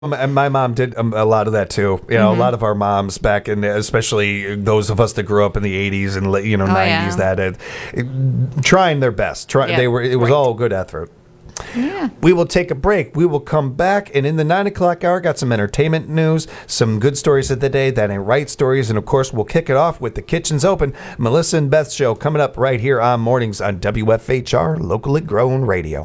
And my mom did a lot of that too. A lot of our moms back in, especially those of us that grew up in the 80s and 90s, that trying their best. It was all good effort. Yeah. We will take a break. We will come back, and in the 9 o'clock hour, got some entertainment news, some good stories of the day, that ain't right stories, and of course, we'll kick it off with The Kitchen's Open. Melissa and Beth show coming up right here on Mornings on WFHR, locally grown radio.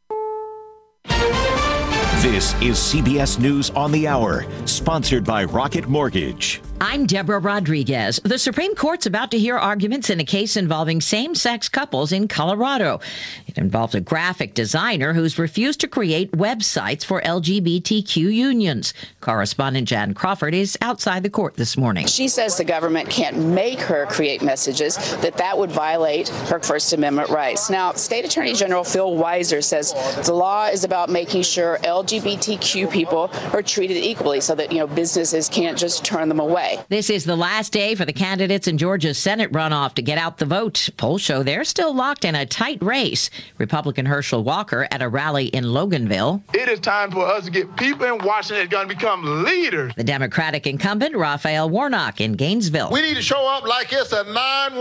This is CBS News on the Hour, sponsored by Rocket Mortgage. I'm Deborah Rodriguez. The Supreme Court's about to hear arguments in a case involving same-sex couples in Colorado. It involves a graphic designer who's refused to create websites for LGBTQ unions. Correspondent Jan Crawford is outside the court this morning. She says the government can't make her create messages, that would violate her First Amendment rights. Now, State Attorney General Phil Weiser says the law is about making sure LGBTQ people are treated equally so that, businesses can't just turn them away. This is the last day for the candidates in Georgia's Senate runoff to get out the vote. Polls show they're still locked in a tight race. Republican Herschel Walker at a rally in Loganville. It is time for us to get people in Washington that are going to become leaders. The Democratic incumbent, Raphael Warnock, in Gainesville. We need to show up like it's a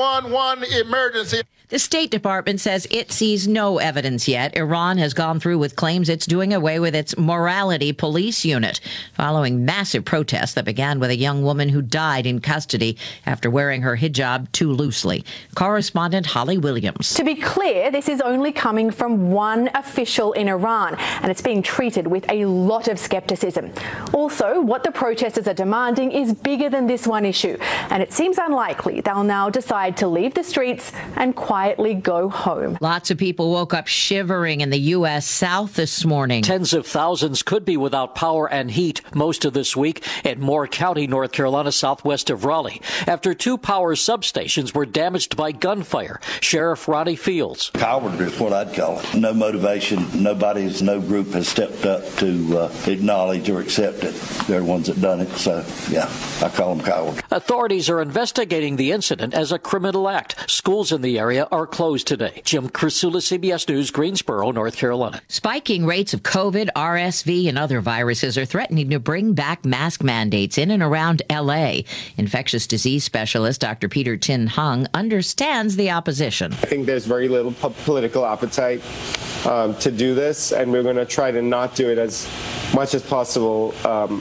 911 emergency. The State Department says it sees no evidence yet Iran has gone through with claims it's doing away with its morality police unit, following massive protests that began with a young woman who died in custody after wearing her hijab too loosely. Correspondent Holly Williams. To be clear, this is only coming from one official in Iran, and it's being treated with a lot of skepticism. Also, what the protesters are demanding is bigger than this one issue, and it seems unlikely they'll now decide to leave the streets and quietly go home. Lots of people woke up shivering in the U.S. South this morning. Tens of thousands could be without power and heat most of this week in Moore County, North Carolina, southwest of Raleigh, after 2 power substations were damaged by gunfire. Sheriff Ronnie Fields. Cowardly is what I'd call it. No motivation. No group has stepped up to acknowledge or accept it. They're the ones that done it. So, yeah, I call them cowards. Authorities are investigating the incident as a criminal act. Schools in the area are closed today. Jim Crisula, CBS News, Greensboro, North Carolina. Spiking rates of COVID, RSV, and other viruses are threatening to bring back mask mandates in and around L.A. Infectious disease specialist Dr. Peter Tin Hung understands the opposition. I think there's very little political appetite to do this, and we're going to try to not do it as much as possible,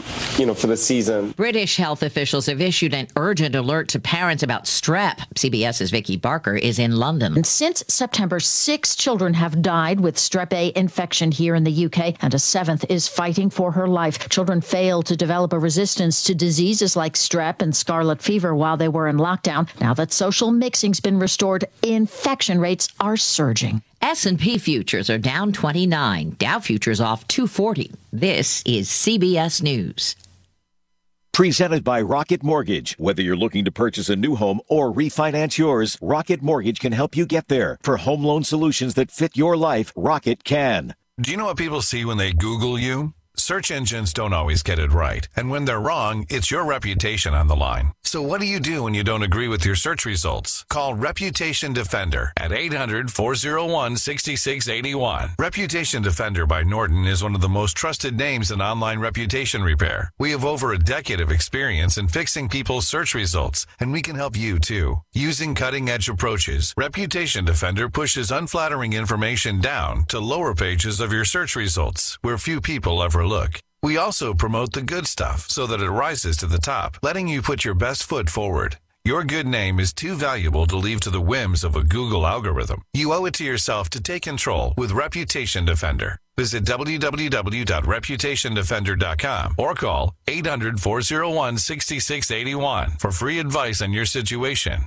for the season. British health officials have issued an urgent alert to parents about strep. CBS's Vicky Barker is in London. Since September, 6 children have died with strep A infection here in the UK, and a 7th is fighting for her life. Children failed to develop a resistance to diseases like strep and scarlet fever while they were in lockdown. Now that social mixing's been restored, infection rates are surging. S&P futures are down 29. Dow futures off 240. This is CBS News. Presented by Rocket Mortgage. Whether you're looking to purchase a new home or refinance yours, Rocket Mortgage can help you get there. For home loan solutions that fit your life, Rocket can. Do you know what people see when they Google you? Search engines don't always get it right. And when they're wrong, it's your reputation on the line. So what do you do when you don't agree with your search results? Call Reputation Defender at 800-401-6681. Reputation Defender by Norton is one of the most trusted names in online reputation repair. We have over a decade of experience in fixing people's search results, and we can help you too. Using cutting-edge approaches, Reputation Defender pushes unflattering information down to lower pages of your search results, where few people ever look. We also promote the good stuff so that it rises to the top, letting you put your best foot forward. Your good name is too valuable to leave to the whims of a Google algorithm. You owe it to yourself to take control with Reputation Defender. Visit www.reputationdefender.com or call 800-401-6681 for free advice on your situation.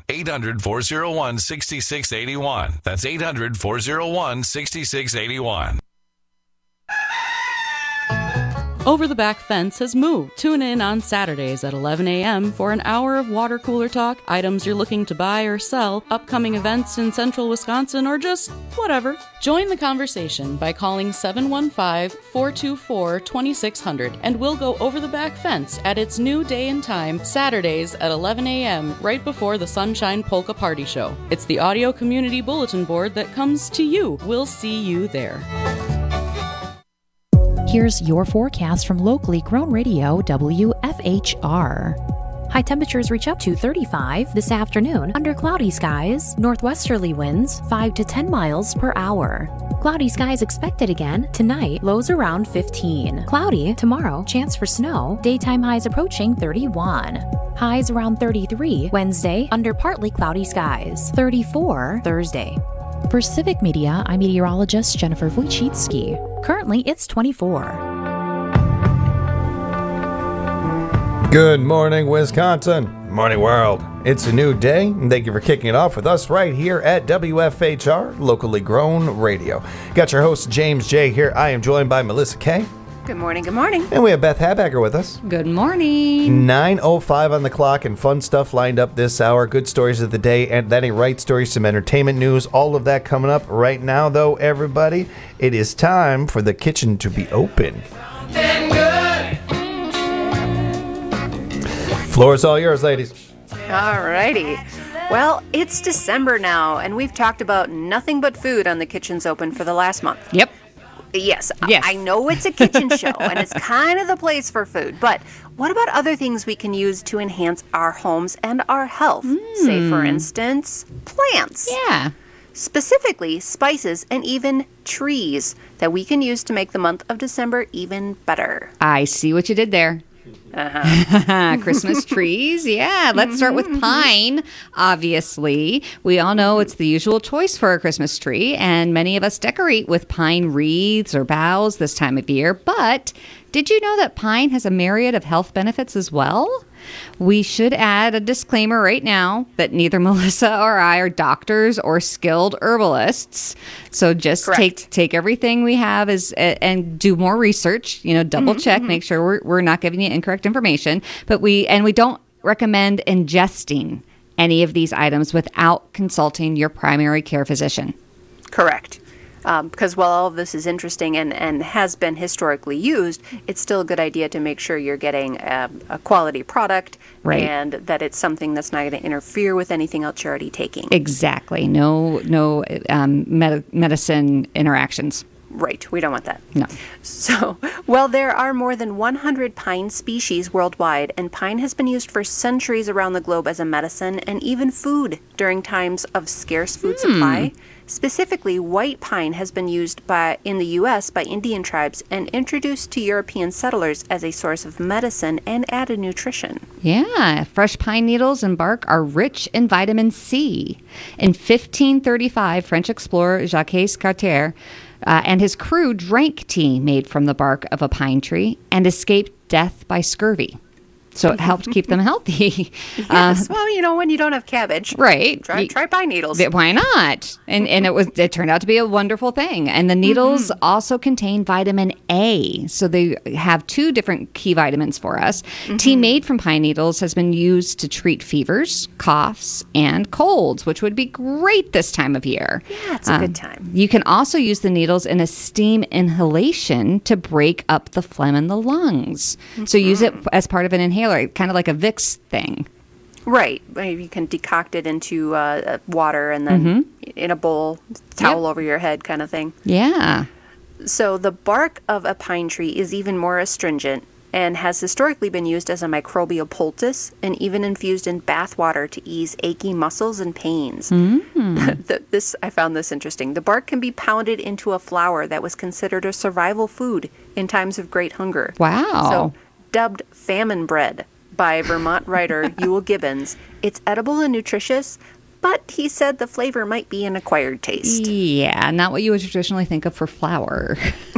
800-401-6681. That's 800-401-6681. Over the Back Fence has moved. Tune in on Saturdays at 11 a.m. for an hour of water cooler talk, items you're looking to buy or sell, upcoming events in central Wisconsin, or just whatever. Join the conversation by calling 715-424-2600, and we'll go over the back fence at its new day and time, Saturdays at 11 a.m., right before the Sunshine Polka Party Show. It's the audio community bulletin board that comes to you. We'll see you there. Here's your forecast from locally grown radio WFHR. High temperatures reach up to 35 this afternoon under cloudy skies, northwesterly winds 5 to 10 miles per hour. Cloudy skies expected again tonight, lows around 15. Cloudy tomorrow, chance for snow, daytime highs approaching 31. Highs around 33 Wednesday under partly cloudy skies, 34 Thursday. For Civic Media, I'm meteorologist Jennifer Wojcicki. Currently, it's 24. Good morning, Wisconsin. Morning, world. It's a new day, and thank you for kicking it off with us right here at WFHR, locally grown radio. Got your host, James J. here. I am joined by Melissa K. Good morning, good morning. And we have Beth Habacker with us. Good morning. 9:05 on the clock, and fun stuff lined up this hour. Good stories of the day, and then a right story, some entertainment news. All of that coming up right now, though, everybody. It is time for the kitchen to be open. Floor is all yours, ladies. All righty. Well, it's December now, and we've talked about nothing but food on the Kitchen's Open for the last month. Yep. Yes. I know it's a kitchen show, and it's kind of the place for food, but what about other things we can use to enhance our homes and our health? Say, for instance, plants. Yeah. Specifically, spices and even trees that we can use to make the month of December even better. I see what you did there. Christmas trees. Yeah, let's start with pine. Obviously, we all know it's the usual choice for a Christmas tree, and many of us decorate with pine wreaths or boughs this time of year. But did you know that pine has a myriad of health benefits as well? We should add a disclaimer right now that neither Melissa or I are doctors or skilled herbalists. So just take everything we have and do more research, double check, make sure we're not giving you incorrect information. But we don't recommend ingesting any of these items without consulting your primary care physician. Correct. Because while all of this is interesting and has been historically used, it's still a good idea to make sure you're getting a quality product, right, and that it's something that's not going to interfere with anything else you're already taking. Exactly. No medicine interactions. Right. We don't want that. No. So, well, there are more than 100 pine species worldwide, and pine has been used for centuries around the globe as a medicine and even food during times of scarce food supply. Specifically, white pine has been used in the U.S. by Indian tribes and introduced to European settlers as a source of medicine and added nutrition. Yeah, fresh pine needles and bark are rich in vitamin C. In 1535, French explorer Jacques Cartier and his crew drank tea made from the bark of a pine tree and escaped death by scurvy. So it helped keep them healthy. Yes. Well, when you don't have cabbage, right? Try pine needles. Why not? And it turned out to be a wonderful thing. And the needles also contain vitamin A, so they have two different key vitamins for us. Tea made from pine needles has been used to treat fevers, coughs, and colds, which would be great this time of year. Yeah, it's a good time. You can also use the needles in a steam inhalation to break up the phlegm in the lungs. So use it as part of an inhaler. Kind of like a Vicks thing. Right. You can decoct it into water and then in a bowl, towel over your head kind of thing. Yeah. So the bark of a pine tree is even more astringent and has historically been used as a microbial poultice and even infused in bath water to ease achy muscles and pains. I found this interesting. The bark can be pounded into a flour that was considered a survival food in times of great hunger. Wow. So, dubbed famine bread by Vermont writer Ewell Gibbons, it's edible and nutritious, but he said the flavor might be an acquired taste. Yeah, not what you would traditionally think of for flour.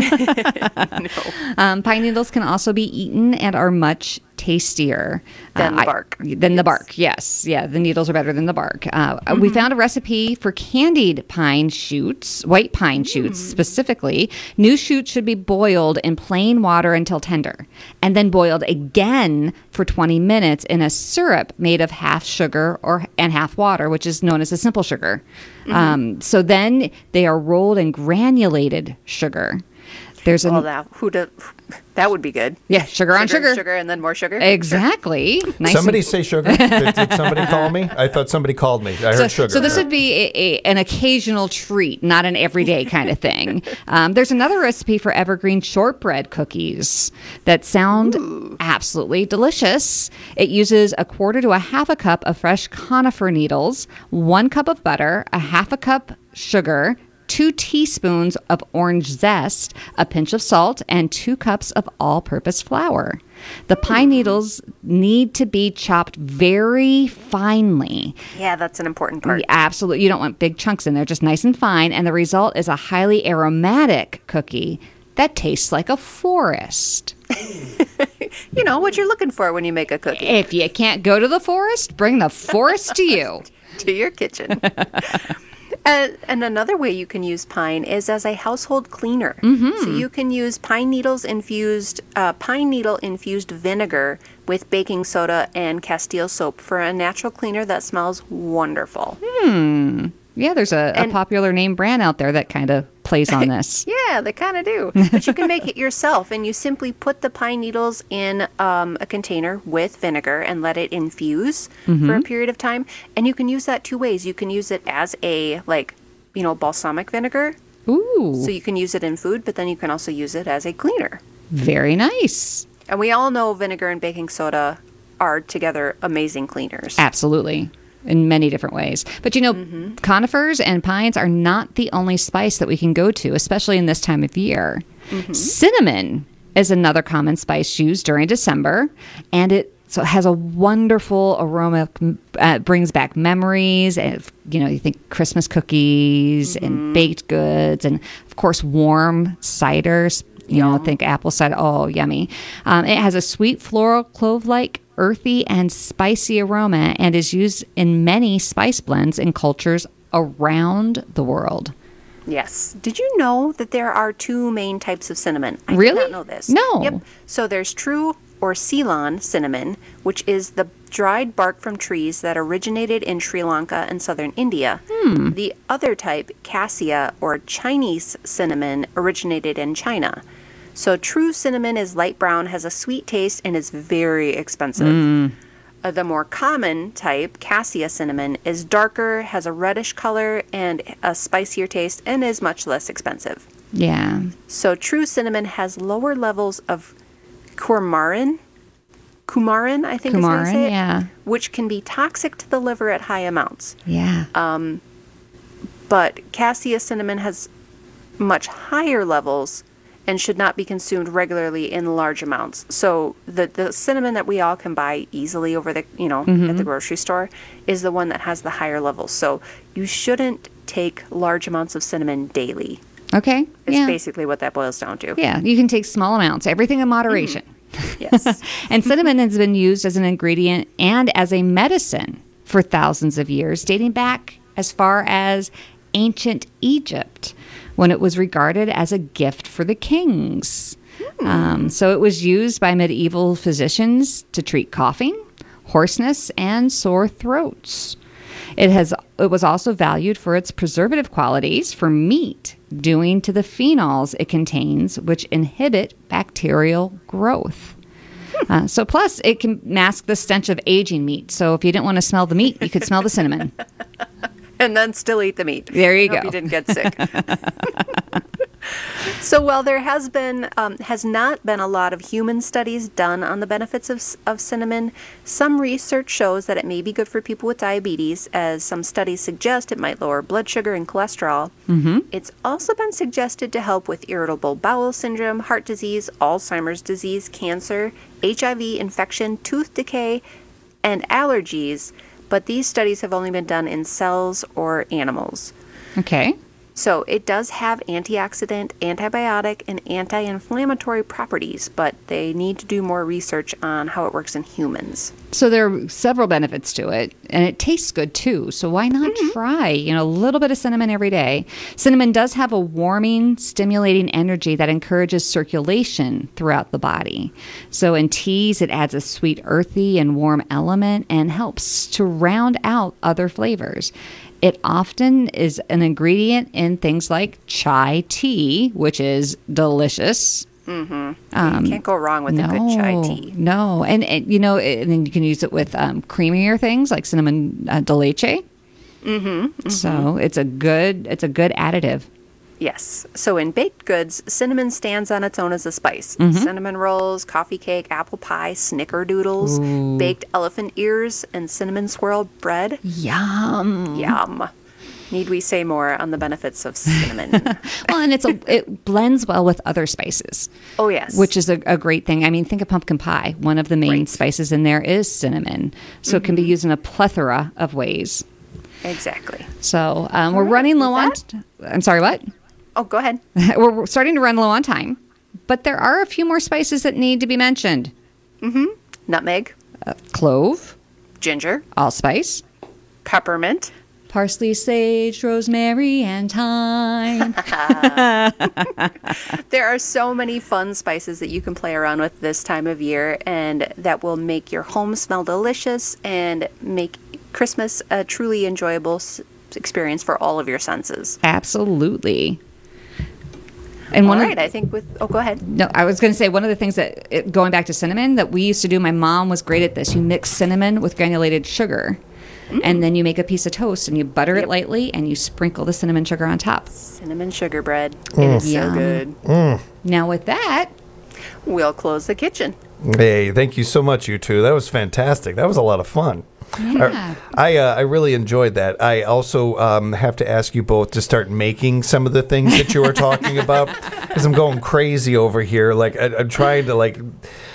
No. Pine needles can also be eaten and are much tastier than the bark. The bark, yes. Yeah, the needles are better than the bark. We found a recipe for candied pine shoots, white pine shoots specifically. New shoots should be boiled in plain water until tender, and then boiled again for 20 minutes in a syrup made of half sugar and half water, which is known as a simple sugar. So then they are rolled in granulated sugar. There's that would be good. Yeah, sugar on sugar. Sugar and then more sugar. Exactly. Nice. Somebody say sugar. Did somebody call me? I thought somebody called me. I heard sugar. So this would be an occasional treat, not an everyday kind of thing. There's another recipe for evergreen shortbread cookies that sound absolutely delicious. It uses 1/4 to 1/2 cup of fresh conifer needles, 1 cup of butter, 1/2 cup sugar, 2 teaspoons of orange zest, a pinch of salt, and 2 cups of all-purpose flour. The pine needles need to be chopped very finely. Yeah, that's an important part. Absolutely. You don't want big chunks in there, just nice and fine. And the result is a highly aromatic cookie that tastes like a forest. You know what you're looking for when you make a cookie. If you can't go to the forest, bring the forest to you. To your kitchen. And another way you can use pine is as a household cleaner. So you can use pine needle infused vinegar with baking soda and Castile soap for a natural cleaner that smells wonderful. Yeah, there's a popular name brand out there that kind of plays on this. Yeah, they kind of do. But you can make it yourself, and you simply put the pine needles in a container with vinegar and let it infuse for a period of time. And you can use that 2 ways. You can use it as a, balsamic vinegar. Ooh. So you can use it in food, but then you can also use it as a cleaner. Very nice. And we all know vinegar and baking soda are together amazing cleaners. Absolutely. In many different ways. But conifers and pines are not the only spice that we can go to, especially in this time of year. Cinnamon is another common spice used during December, and it has a wonderful aroma. Brings back memories. And, you think Christmas cookies and baked goods, and of course warm ciders. Think apple cider. Oh, yummy. It has a sweet floral clove-like, earthy and spicy aroma, and is used in many spice blends in cultures around the world. Yes. Did you know that there are 2 main types of cinnamon? I Really? did not know this. No. Yep. So there's true or Ceylon cinnamon, which is the dried bark from trees that originated in Sri Lanka and southern India. The other type, cassia or Chinese cinnamon, originated in China. So true cinnamon is light brown, has a sweet taste, and is very expensive. The more common type, cassia cinnamon, is darker, has a reddish color, and a spicier taste, and is much less expensive. Yeah. So true cinnamon has lower levels of coumarin, I think is how you say it, yeah. which can be toxic to the liver at high amounts. Yeah. But cassia cinnamon has much higher levels and should not be consumed regularly in large amounts. So the cinnamon that we all can buy easily over the, at the grocery store is the one that has the higher levels. So you shouldn't take large amounts of cinnamon daily. Okay. It's basically what that boils down to. Yeah, you can take small amounts, everything in moderation. Yes. And cinnamon has been used as an ingredient and as a medicine for thousands of years, dating back as far as ancient Egypt, when it was regarded as a gift for the kings. So it was used by medieval physicians to treat coughing, hoarseness, and sore throats. It was also valued for its preservative qualities for meat, due to the phenols it contains, which inhibit bacterial growth. So plus, it can mask the stench of aging meat. So if you didn't want to smell the meat, you could smell the cinnamon. And then still eat the meat. There you go. Hope you didn't get sick. So while there has not been a lot of human studies done on the benefits of cinnamon, some research shows that it may be good for people with diabetes, as some studies suggest it might lower blood sugar and cholesterol. It's also been suggested to help with irritable bowel syndrome, heart disease, Alzheimer's disease, cancer, HIV infection, tooth decay, and allergies. But these studies have only been done in cells or animals. Okay. So it does have antioxidant, antibiotic, and anti-inflammatory properties, but they need to do more research on how it works in humans. So there are several benefits to it, and it tastes good too. So why not try, a little bit of cinnamon every day? Cinnamon does have a warming, stimulating energy that encourages circulation throughout the body. So in teas, it adds a sweet, earthy, and warm element and helps to round out other flavors. It often is an ingredient in things like chai tea, which is delicious. Mm-hmm. You can't go wrong with a good chai tea. No, and then you can use it with creamier things like cinnamon de leche. Mm-hmm. So it's a good additive. Yes. So in baked goods, cinnamon stands on its own as a spice. Mm-hmm. Cinnamon rolls, coffee cake, apple pie, snickerdoodles, baked elephant ears, and cinnamon swirl bread. Yum. Yum. Need we say more on the benefits of cinnamon? Well, and it blends well with other spices. Oh, yes. Which is a great thing. I mean, think of pumpkin pie. One of the main spices in there is cinnamon. So it can be used in a plethora of ways. Exactly. So we're running low on... I'm sorry, what? Oh, go ahead. We're starting to run low on time. But there are a few more spices that need to be mentioned. Mm-hmm. Nutmeg. Clove. Ginger. Allspice. Peppermint. Parsley, sage, rosemary, and thyme. There are so many fun spices that you can play around with this time of year, and that will make your home smell delicious and make Christmas a truly enjoyable experience for all of your senses. Absolutely. And I think go ahead. No, I was going to say one of the things that, going back to cinnamon, that we used to do, my mom was great at this. You mix cinnamon with granulated sugar. And then you make a piece of toast and you butter it lightly and you sprinkle the cinnamon sugar on top. Cinnamon sugar bread. It is so good. Now with that, we'll close the kitchen. Hey, thank you so much, you two. That was fantastic. That was a lot of fun. Yeah. I really enjoyed that. I also have to ask you both to start making some of the things that you were talking about, because I'm going crazy over here. Like I'm trying to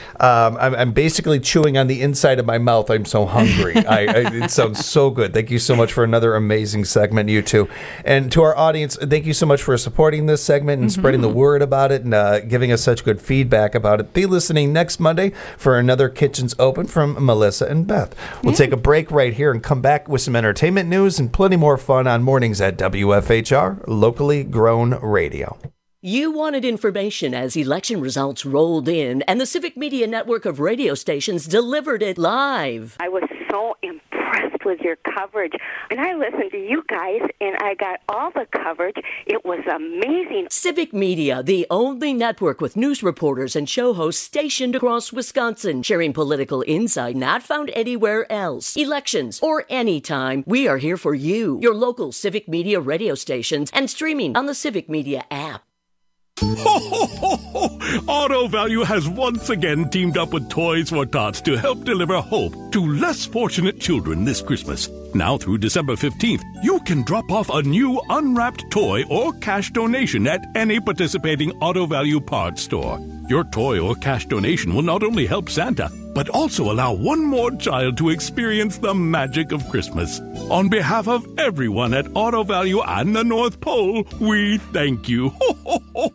I'm basically chewing on the inside of my mouth. I'm so hungry. It sounds so good. Thank you so much for another amazing segment, you two. And to our audience, thank you so much for supporting this segment and spreading the word about it and giving us such good feedback about it. Be listening next Monday for another Kitchens Open from Melissa and Beth. We'll take a break right here and come back with some entertainment news and plenty more fun on mornings at WFHR, locally grown radio. You wanted information as election results rolled in, and the Civic Media network of radio stations delivered it live. I was so impressed with your coverage, and I listened to you guys, and I got all the coverage. It was amazing. Civic Media, the only network with news reporters and show hosts stationed across Wisconsin, sharing political insight not found anywhere else. Elections or any time, we are here for you, your local Civic Media radio stations, and streaming on the Civic Media app. Ho, ho, ho, ho. Auto Value has once again teamed up with Toys for Tots to help deliver hope to less fortunate children this Christmas. Now through December 15th, you can drop off a new unwrapped toy or cash donation at any participating Auto Value parts store. Your toy or cash donation will not only help Santa, but also allow one more child to experience the magic of Christmas. On behalf of everyone at Auto Value and the North Pole, we thank you. Ho, ho, ho.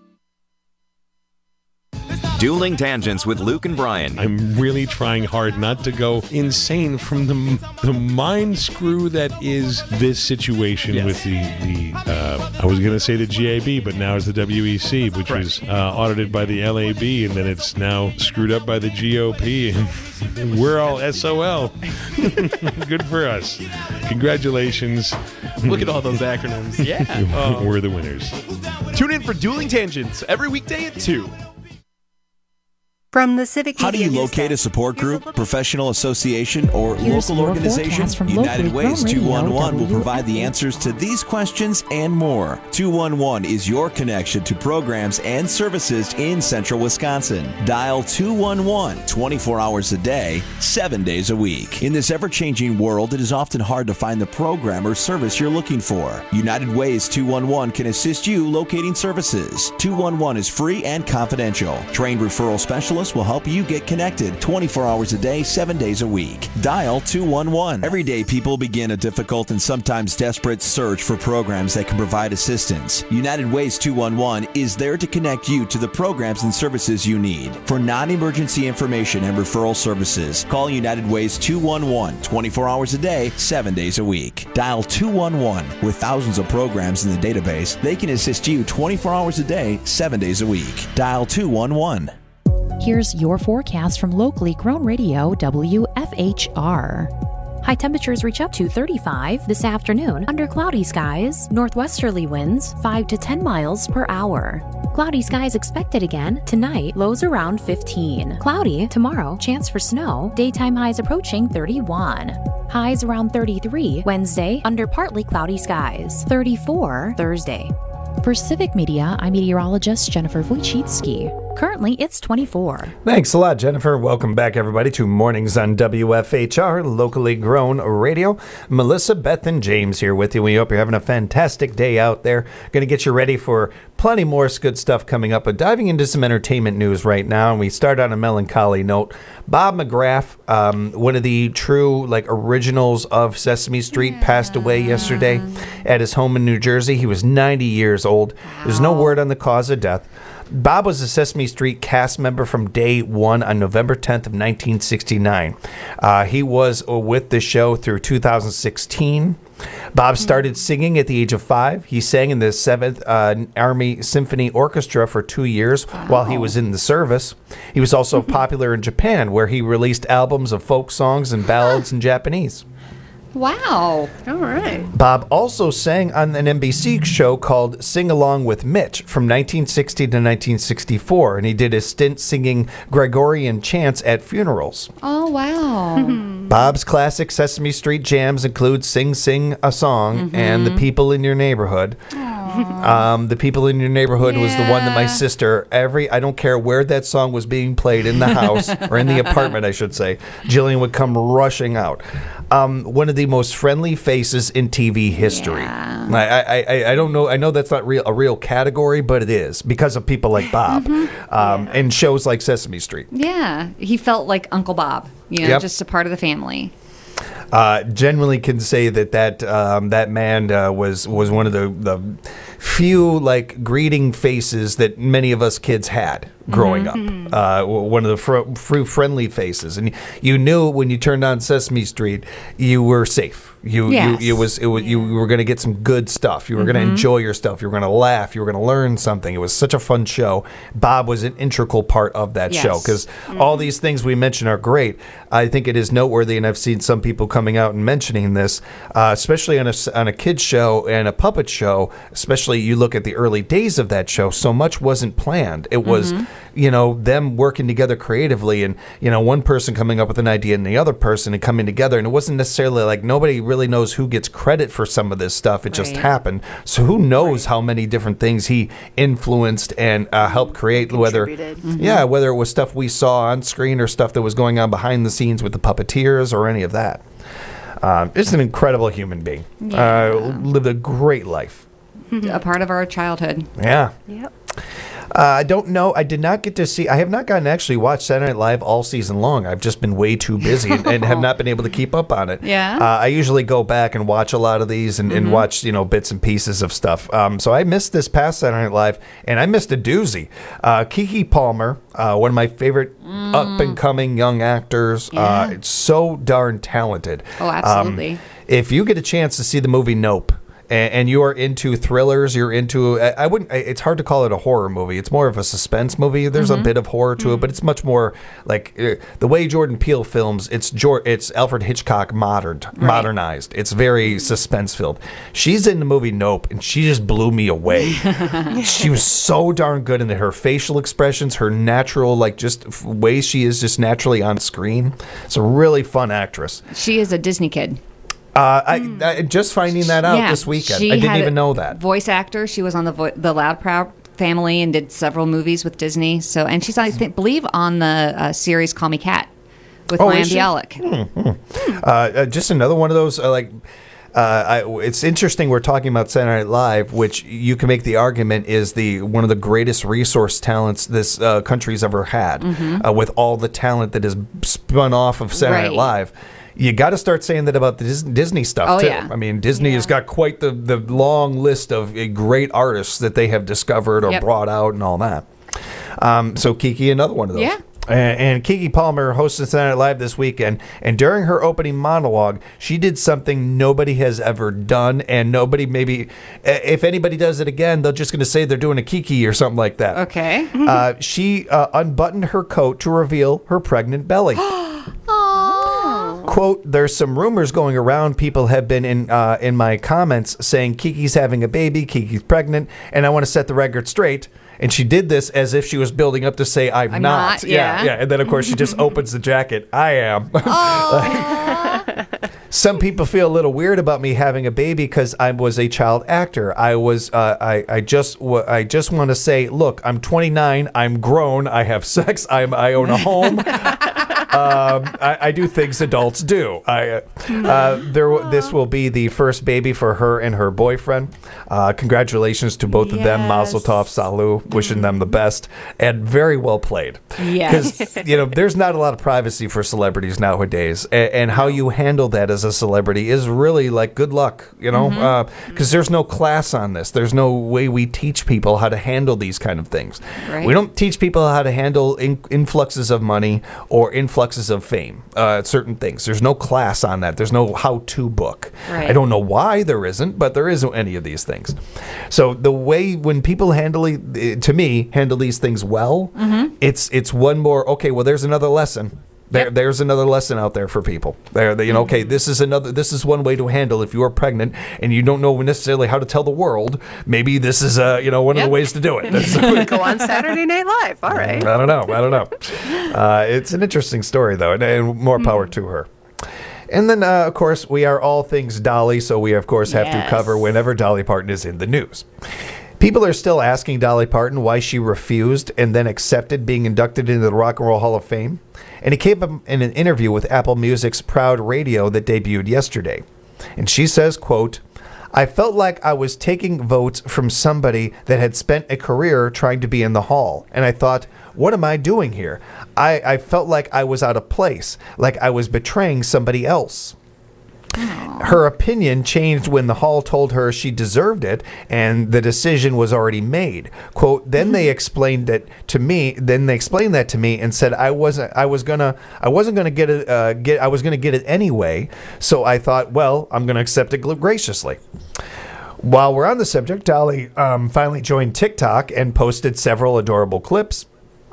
Dueling Tangents with Luke and Brian. I'm really trying hard not to go insane from the mind screw that is this situation with the I was going to say the GAB, but now it's the WEC, which was audited by the LAB, and then it's now screwed up by the GOP, and we're all SOL. Good for us. Congratulations. Look at all those acronyms. Yeah. We're the winners. Tune in for Dueling Tangents every weekday at 2. From the Civic Media. How do you locate a support group, professional association, or local organization? United Ways 211 will provide the answers to these questions and more. 211 is your connection to programs and services in central Wisconsin. Dial 211 24 hours a day, 7 days a week. In this ever-changing world, it is often hard to find the program or service you're looking for. United Ways 211 can assist you locating services. 211 is free and confidential. Trained referral specialists will help you get connected 24 hours a day, 7 days a week. Dial 211. Every day, people begin a difficult and sometimes desperate search for programs that can provide assistance. United Ways 211 is there to connect you to the programs and services you need. For non-emergency information and referral services, call United Ways 211 24 hours a day, 7 days a week. Dial 211. With thousands of programs in the database, they can assist you 24 hours a day, 7 days a week. Dial 211. Here's your forecast from locally grown radio WFHR. High temperatures reach up to 35 this afternoon under cloudy skies, northwesterly winds 5 to 10 miles per hour. Cloudy skies expected again tonight, lows around 15. Cloudy tomorrow, chance for snow, daytime highs approaching 31. Highs around 33 Wednesday under partly cloudy skies, 34 Thursday. For Civic Media, I'm meteorologist Jennifer Wojcicki. Currently, it's 24. Thanks a lot, Jennifer. Welcome back, everybody, to Mornings on WFHR, locally grown radio. Melissa, Beth, and James here with you. We hope you're having a fantastic day out there. Going to get you ready for plenty more good stuff coming up, but diving into some entertainment news right now, and we start on a melancholy note. Bob McGrath, one of the true originals of Sesame Street, passed away yesterday at his home in New Jersey. He was 90 years old. There's no word on the cause of death. Bob was a Sesame Street cast member from day one on November 10th of 1969. He was with the show through 2016. Bob started singing at the age of 5. He sang in the 7th Army Symphony Orchestra for 2 years while he was in the service. He was also popular in Japan, where he released albums of folk songs and ballads in Japanese. Wow. All right. Bob also sang on an NBC show called Sing Along with Mitch from 1960 to 1964, and he did a stint singing Gregorian chants at funerals. Oh, wow. Bob's classic Sesame Street jams include Sing Sing a Song and The People in Your Neighborhood. The People in Your Neighborhood was the one that my sister, I don't care where that song was being played in the house, or in the apartment, I should say, Jillian would come rushing out. One of the most friendly faces in TV history. Yeah. I don't know. I know that's not a real category, but it is because of people like Bob and shows like Sesame Street. Yeah. He felt like Uncle Bob, just a part of the family. Generally can say that man was one of the few greeting faces that many of us kids had growing up. One of the friendly faces, and you knew when you turned on Sesame Street, you were safe. You were going to get some good stuff. You were going to enjoy your stuff. You were going to laugh. You were going to learn something. It was such a fun show. Bob was an integral part of that show because all these things we mentioned are great. I think it is noteworthy, and I've seen some people coming out and mentioning this, especially on a kids show and a puppet show. Especially you look at the early days of that show. So much wasn't planned. It was them working together creatively, and one person coming up with an idea and the other person and coming together, and it wasn't necessarily like nobody really knows who gets credit for some of this stuff. It just happened. So who knows how many different things he influenced and helped create, whether it was stuff we saw on screen or stuff that was going on behind the scenes with the puppeteers or any of that. Just an incredible human being. Lived a great life. A part of our childhood. Yeah. Yep. I don't know. I did not get to see. I have not gotten to actually watch Saturday Night Live all season long. I've just been way too busy and have not been able to keep up on it. Yeah. I usually go back and watch a lot of these and watch bits and pieces of stuff. So I missed this past Saturday Night Live, and I missed a doozy. Keke Palmer, one of my favorite up and coming young actors. It's so darn talented. Oh, absolutely. If you get a chance to see the movie Nope, and you are into thrillers, it's hard to call it a horror movie. It's more of a suspense movie. There's a bit of horror to it, but it's much more like the way Jordan Peele films. It's Alfred Hitchcock modernized. It's very suspense filled. She's in the movie Nope, and she just blew me away. She was so darn good in it. Her facial expressions, her natural, just ways she is just naturally on screen. It's a really fun actress. She is a Disney kid. I just finding that out this weekend. I didn't even know that. Voice actor. She was on the Loud Proud Family and did several movies with Disney. So, and she's, I believe, on the series Call Me Kat with Mayim Bialik. Just another one of those it's interesting we're talking about Saturday Night Live, which you can make the argument is one of the greatest resource talents this country's ever had, with all the talent that is spun off of Saturday Night Live. You got to start saying that about the Disney stuff, too. Yeah. I mean, Disney has got quite the long list of great artists that they have discovered or brought out and all that. So Keke, another one of those. Yeah. And Keke Palmer hosted Saturday Night Live this weekend, and during her opening monologue, she did something nobody has ever done, and nobody if anybody does it again, they're just going to say they're doing a Keke or something like that. Okay. She unbuttoned her coat to reveal her pregnant belly. quote, there's some rumors going around. People have been in my comments saying Kiki's having a baby, Kiki's pregnant, and I want to set the record straight. And she did this as if she was building up to say, I'm not. Yeah. And then, of course, she just opens the jacket. I am. Some people feel a little weird about me having a baby because I was a child actor. I just want to say, look, I'm 29. I'm grown. I have sex. I own a home. I do things adults do. This will be the first baby for her and her boyfriend. Congratulations to both of them. Mazel tov, salut. Wishing them the best. And very well played. Yes. Because, there's not a lot of privacy for celebrities nowadays. And how you handle that as a celebrity is really like good luck, because there's no class on this. There's no way we teach people how to handle these kind of things. Right. We don't teach people how to handle influxes of money or influxes of fame, certain things. There's no class on that. There's no how-to book. Right. I don't know why there isn't, but there isn't any of these things. So the way when people handle these things well, it's one more, okay, well, there's another lesson. There's another lesson out there for people. Okay, this is one way to handle if you are pregnant and you don't know necessarily how to tell the world. Maybe this is one of the ways to do it. Go on Saturday Night Live. All right. I don't know. It's an interesting story though, and more power to her. And then, of course, we are all things Dolly, so we, of course, have to cover whenever Dolly Parton is in the news. People are still asking Dolly Parton why she refused and then accepted being inducted into the Rock and Roll Hall of Fame. And it came up in an interview with Apple Music's Proud Radio that debuted yesterday. And she says, quote, I felt like I was taking votes from somebody that had spent a career trying to be in the hall. And I thought, what am I doing here? I felt like I was out of place, like I was betraying somebody else. Her opinion changed when the hall told her she deserved it and the decision was already made. Quote, then they explained that to me, and said I was gonna get it anyway, so I thought, well, I'm gonna accept it graciously. While we're on the subject, Dolly finally joined TikTok and posted several adorable clips.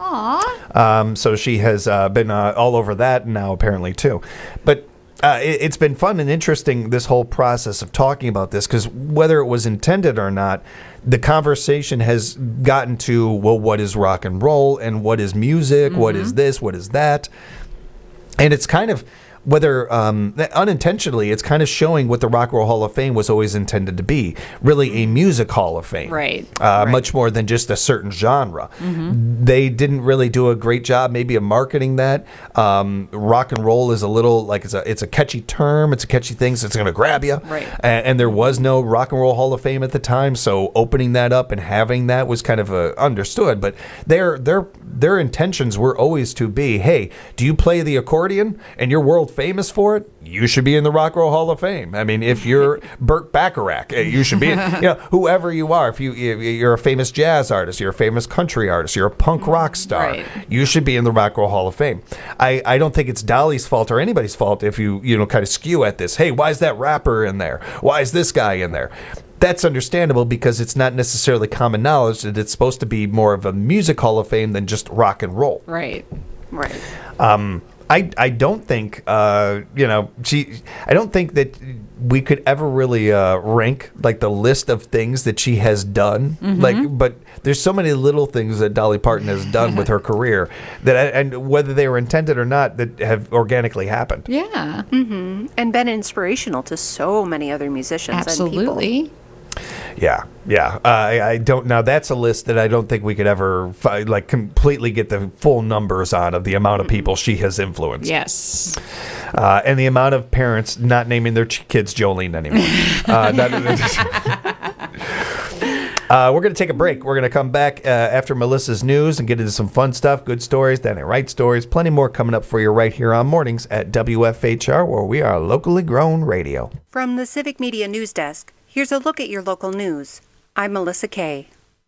Aww. So she has been all over that now apparently too. But it's been fun and interesting, this whole process of talking about this, because whether it was intended or not, the conversation has gotten to, well, what is rock and roll and what is music? What is this? What is that? And it's kind of, whether unintentionally, it's kind of showing what the Rock and Roll Hall of Fame was always intended to be, really a music hall of fame. Right. Much more than just a certain genre. They didn't really do a great job maybe of marketing that. Rock and roll is a little, like it's a catchy term, it's a catchy thing, so it's going to grab you. Right. And there was no Rock and Roll Hall of Fame at the time, so opening that up and having that was kind of understood. But their intentions were always to be, hey, do you play the accordion and you're world famous for it? You should be in the Rock and Roll Hall of Fame. I mean, if you're Burt Bacharach, you should be in, whoever you are. If you're a famous jazz artist, you're a famous country artist, you're a punk rock star, you should be in the Rock and Roll Hall of Fame. I don't think it's Dolly's fault or anybody's fault if you kind of skew at this. Hey, why is that rapper in there? Why is this guy in there? That's understandable because it's not necessarily common knowledge that it's supposed to be more of a music hall of fame than just rock and roll. Right. I don't think I don't think that we could ever really rank like the list of things that she has done. But there's so many little things that Dolly Parton has done with her career that, and whether they were intended or not, that have organically happened. Yeah. And been inspirational to so many other musicians and people. Yeah. I don't. Now that's a list that I don't think we could ever completely get the full numbers on of the amount of people she has influenced. Yes. And the amount of parents not naming their kids Jolene anymore. We're going to take a break. We're going to come back after Melissa's news and get into some fun stuff, good stories, then right stories, plenty more coming up for you right here on Mornings at WFHR, where we are locally grown radio. From the Civic Media News Desk, here's a look at your local news. I'm Melissa Kay.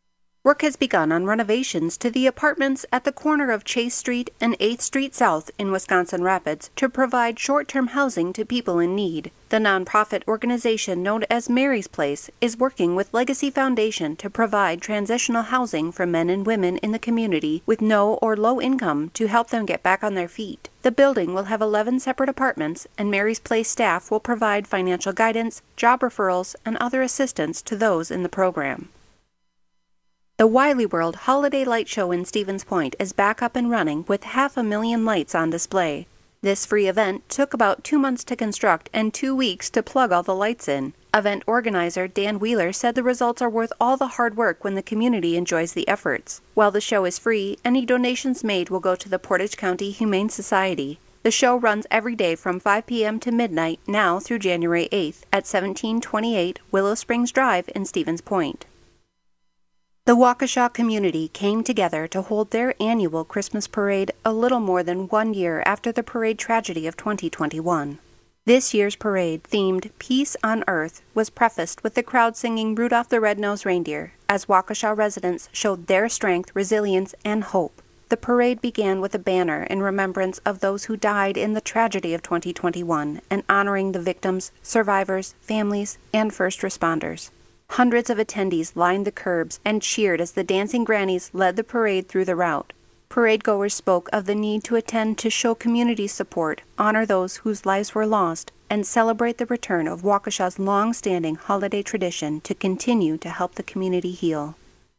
Work has begun on renovations to the apartments at the corner of Chase Street and 8th Street South in Wisconsin Rapids to provide short-term housing to people in need. The nonprofit organization known as Mary's Place is working with Legacy Foundation to provide transitional housing for men and women in the community with no or low income to help them get back on their feet. The building will have 11 separate apartments, and Mary's Place staff will provide financial guidance, job referrals, and other assistance to those in the program. The Wiley World Holiday Light Show in Stevens Point is back up and running with 500,000 lights on display. This free event took about 2 months to construct and 2 weeks to plug all the lights in. Event organizer Dan Wheeler said the results are worth all the hard work when the community enjoys the efforts. While the show is free, any donations made will go to the Portage County Humane Society. The show runs every day from 5 p.m. to midnight now through January 8th at 1728 Willow Springs Drive in Stevens Point. The Waukesha community came together to hold their annual Christmas parade a little more than 1 year after the parade tragedy of 2021. This year's parade, themed Peace on Earth, was prefaced with the crowd singing Rudolph the Red-Nosed Reindeer, as Waukesha residents showed their strength, resilience, and hope. The parade began with a banner in remembrance of those who died in the tragedy of 2021 and honoring the victims, survivors, families, and first responders. Hundreds of attendees lined the curbs and cheered as the dancing grannies led the parade through the route. Parade goers spoke of the need to attend to show community support, honor those whose lives were lost, and celebrate the return of Waukesha's long-standing holiday tradition to continue to help the community heal.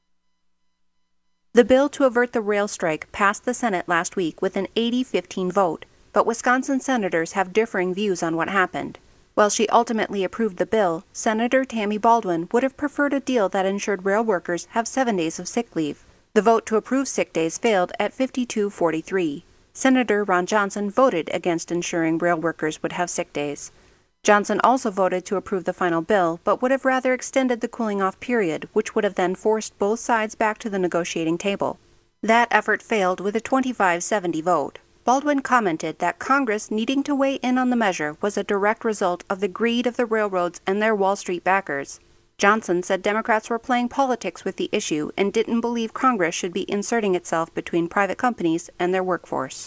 The bill to avert the rail strike passed the Senate last week with an 80-15 vote, but Wisconsin senators have differing views on what happened. While she ultimately approved the bill, Senator Tammy Baldwin would have preferred a deal that ensured rail workers have 7 days of sick leave. The vote to approve sick days failed at 52-43. Senator Ron Johnson voted against ensuring rail workers would have sick days. Johnson also voted to approve the final bill, but would have rather extended the cooling-off period, which would have then forced both sides back to the negotiating table. That effort failed with a 25-70 vote. Baldwin commented that Congress needing to weigh in on the measure was a direct result of the greed of the railroads and their Wall Street backers. Johnson said Democrats were playing politics with the issue and didn't believe Congress should be inserting itself between private companies and their workforce.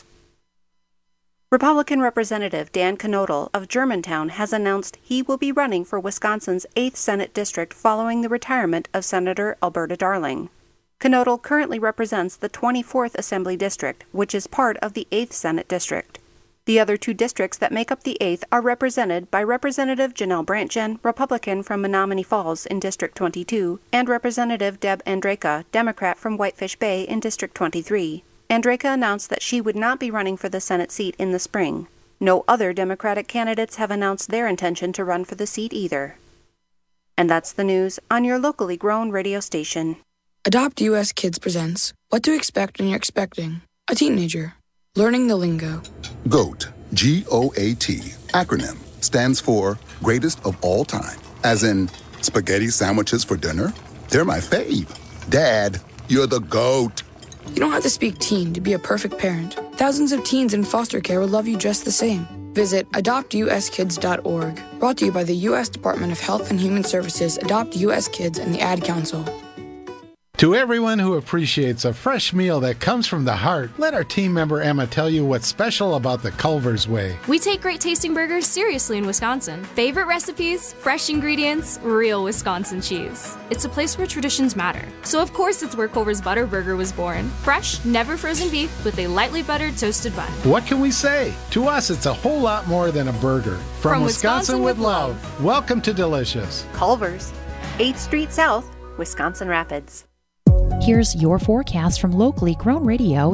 Republican Representative Dan Knodel of Germantown has announced he will be running for Wisconsin's 8th Senate District following the retirement of Senator Alberta Darling. Knodel currently represents the 24th Assembly District, which is part of the 8th Senate District. The other 2 districts that make up the 8th are represented by Representative Janelle Brantgen, Republican from Menominee Falls in District 22, and Representative Deb Andrejka, Democrat from Whitefish Bay in District 23. Andrejka announced that she would not be running for the Senate seat in the spring. No other Democratic candidates have announced their intention to run for the seat either. And that's the news on your locally grown radio station. Adopt US Kids presents What to Expect When You're Expecting a Teenager. Learning the Lingo. GOAT, G-O-A-T, acronym, stands for Greatest of All Time. As in, spaghetti sandwiches for dinner? They're my fave. Dad, you're the GOAT. You don't have to speak teen to be a perfect parent. Thousands of teens in foster care will love you just the same. Visit adoptuskids.org. Brought to you by the U.S. Department of Health and Human Services, Adopt U.S. Kids, and the Ad Council. To everyone who appreciates a fresh meal that comes from the heart, let our team member Emma tell you what's special about the Culver's Way. We take great tasting burgers seriously in Wisconsin. Favorite recipes, fresh ingredients, real Wisconsin cheese. It's a place where traditions matter. So of course it's where Culver's Butter Burger was born. Fresh, never frozen beef with a lightly buttered toasted bun. What can we say? To us, it's a whole lot more than a burger. From Wisconsin with love. Welcome to Delicious. Culver's, 8th Street South, Wisconsin Rapids. Here's your forecast from locally grown radio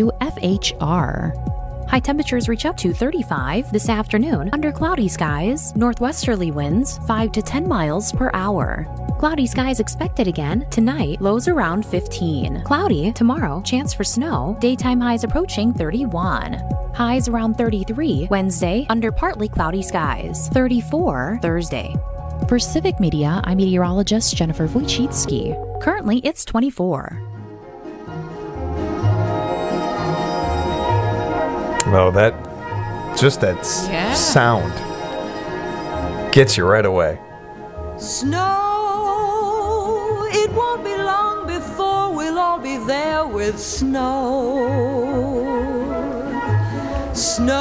WFHR. High temperatures reach up to 35 this afternoon under cloudy skies, northwesterly winds 5 to 10 miles per hour. Cloudy skies expected again tonight, lows around 15. Cloudy tomorrow, chance for snow, daytime highs approaching 31. Highs around 33 Wednesday under partly cloudy skies, 34 Thursday. For Civic Media, I'm meteorologist Jennifer Wojcicki. Currently, it's 24. Oh, that sound gets you right away. Snow, it won't be long before there with snow.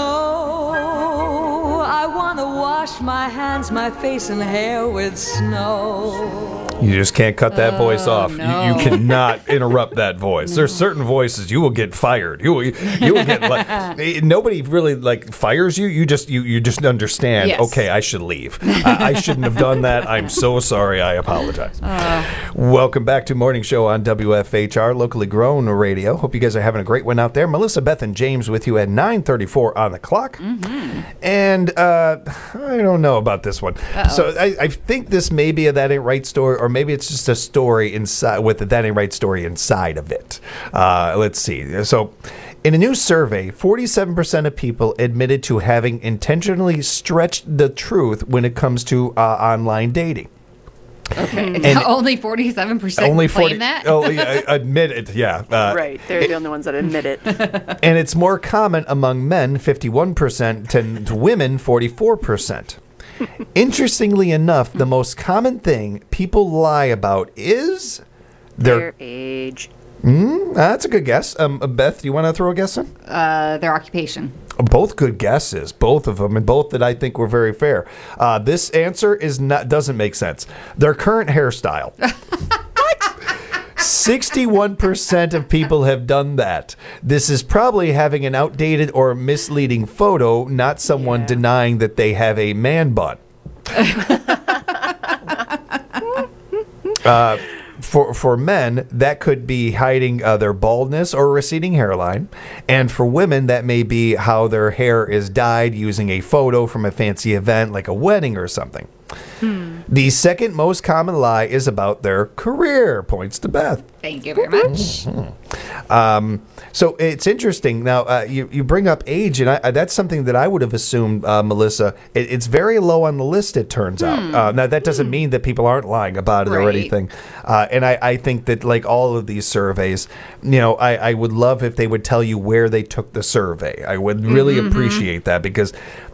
Snow, I want to wash my hands, my face, and hair with snow. You just can't cut that voice off. No. You cannot interrupt that voice. There's certain voices you will get fired. You will get like nobody really like fires you. You just understand. Yes. Okay, I should leave. I shouldn't have done that. I'm so sorry. I apologize. Welcome back to Morning Show on WFHR, locally grown radio. Hope you guys are having a great one out there. Melissa, Beth, and James with you at 9:34 on the clock. Mm-hmm. And I don't know about this one. So I think this may be a That Ain't Right story, or maybe it's just a story inside with the That Ain't Right story inside of it. Let's see. So in a new survey, 47% of people admitted to having intentionally stretched the truth when it comes to online dating. Okay. And only 47% only claim that? Admit it, yeah. Right. They're the only ones that admit it. And it's more common among men, 51%, to women, 44%. Interestingly enough, the most common thing people lie about is their age. That's a good guess. Beth, do you want to throw a guess in? Their occupation. Both good guesses, both of them, and both that I think were very fair. This answer doesn't make sense. Their current hairstyle. 61% of people have done that. This is probably having an outdated or misleading photo, not someone denying that they have a man bun. For men, that could be hiding their baldness or receding hairline. And for women, that may be how their hair is dyed using a photo from a fancy event like a wedding or something. The second most common lie is about their career. Points to Beth. Thank you very much. So it's interesting. Now, you bring up age, and that's something that I would have assumed, Melissa. It's very low on the list, it turns out. Now, that doesn't mean that people aren't lying about it or anything. And I think that, like all of these surveys, I would love if they would tell you where they took the survey. I would really appreciate that, because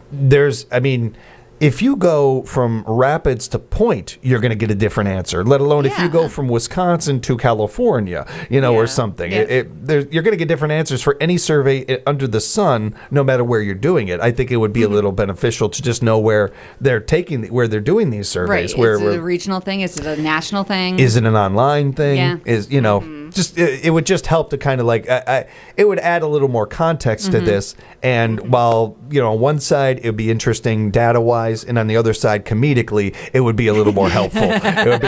if you go from Rapids to Point, you're going to get a different answer, let alone if you go from Wisconsin to California, or something. You're going to get different answers for any survey under the sun, no matter where you're doing it. I think it would be a little beneficial to just know where they're doing these surveys. Right. Is it a regional thing? Is it a national thing? Is it an online thing? Yeah. Just it would just help to kind of it would add a little more context to this. And while on one side it would be interesting data wise, and on the other side comedically, it would be a little more helpful. It would be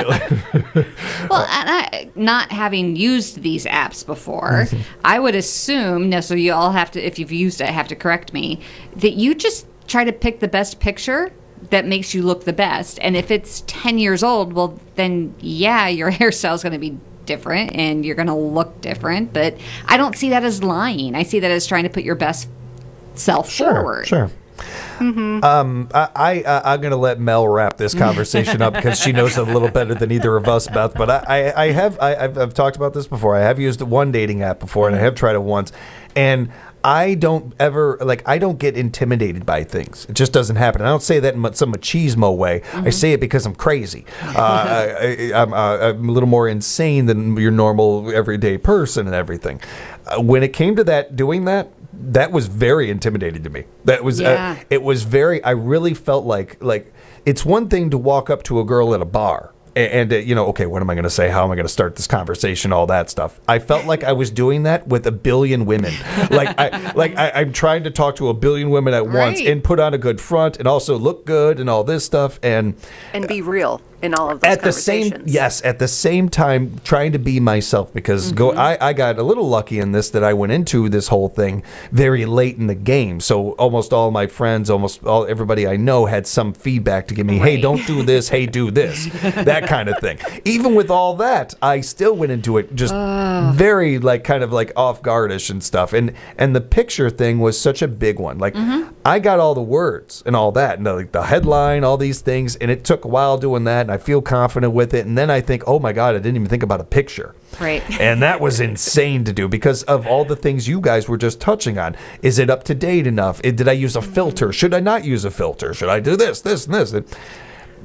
not having used these apps before, I would assume so you all have to, if you've used it, have to correct me, that you just try to pick the best picture that makes you look the best. And if it's 10 years old, well then your hairstyle is going to be different and you're going to look different. But I don't see that as lying. I see that as trying to put your best self forward. Sure. I'm going to let Mel wrap this conversation up because she knows it a little better than either of us, Beth. But I've talked about this before. I have used one dating app before, and I have tried it once, and I don't get intimidated by things. It just doesn't happen. I don't say that in some machismo way. I say it because I'm crazy. I'm a little more insane than your normal everyday person and everything. When it came to doing that was very intimidating to me. That was it was very. I really felt like it's one thing to walk up to a girl at a bar. And okay, what am I going to say? How am I going to start this conversation? All that stuff. I felt like I was doing that with a billion women. I'm trying to talk to a billion women at once and put on a good front and also look good and all this stuff and be real in all of those conversations. At the same time, trying to be myself because I got a little lucky in this that I went into this whole thing very late in the game. So almost all my friends, everybody I know had some feedback to give me. Hey, don't do this. Hey, do this. That kind of thing. Even with all that, I still went into it just very kind of off guardish and stuff. And the picture thing was such a big one. I got all the words and all that, and the headline, all these things, and it took a while doing that. And I feel confident with it, and then I think, oh my God, I didn't even think about a picture. Right. And that was insane to do because of all the things you guys were just touching on. Is it up to date enough? Did I use a filter? Should I not use a filter? Should I do this, and this?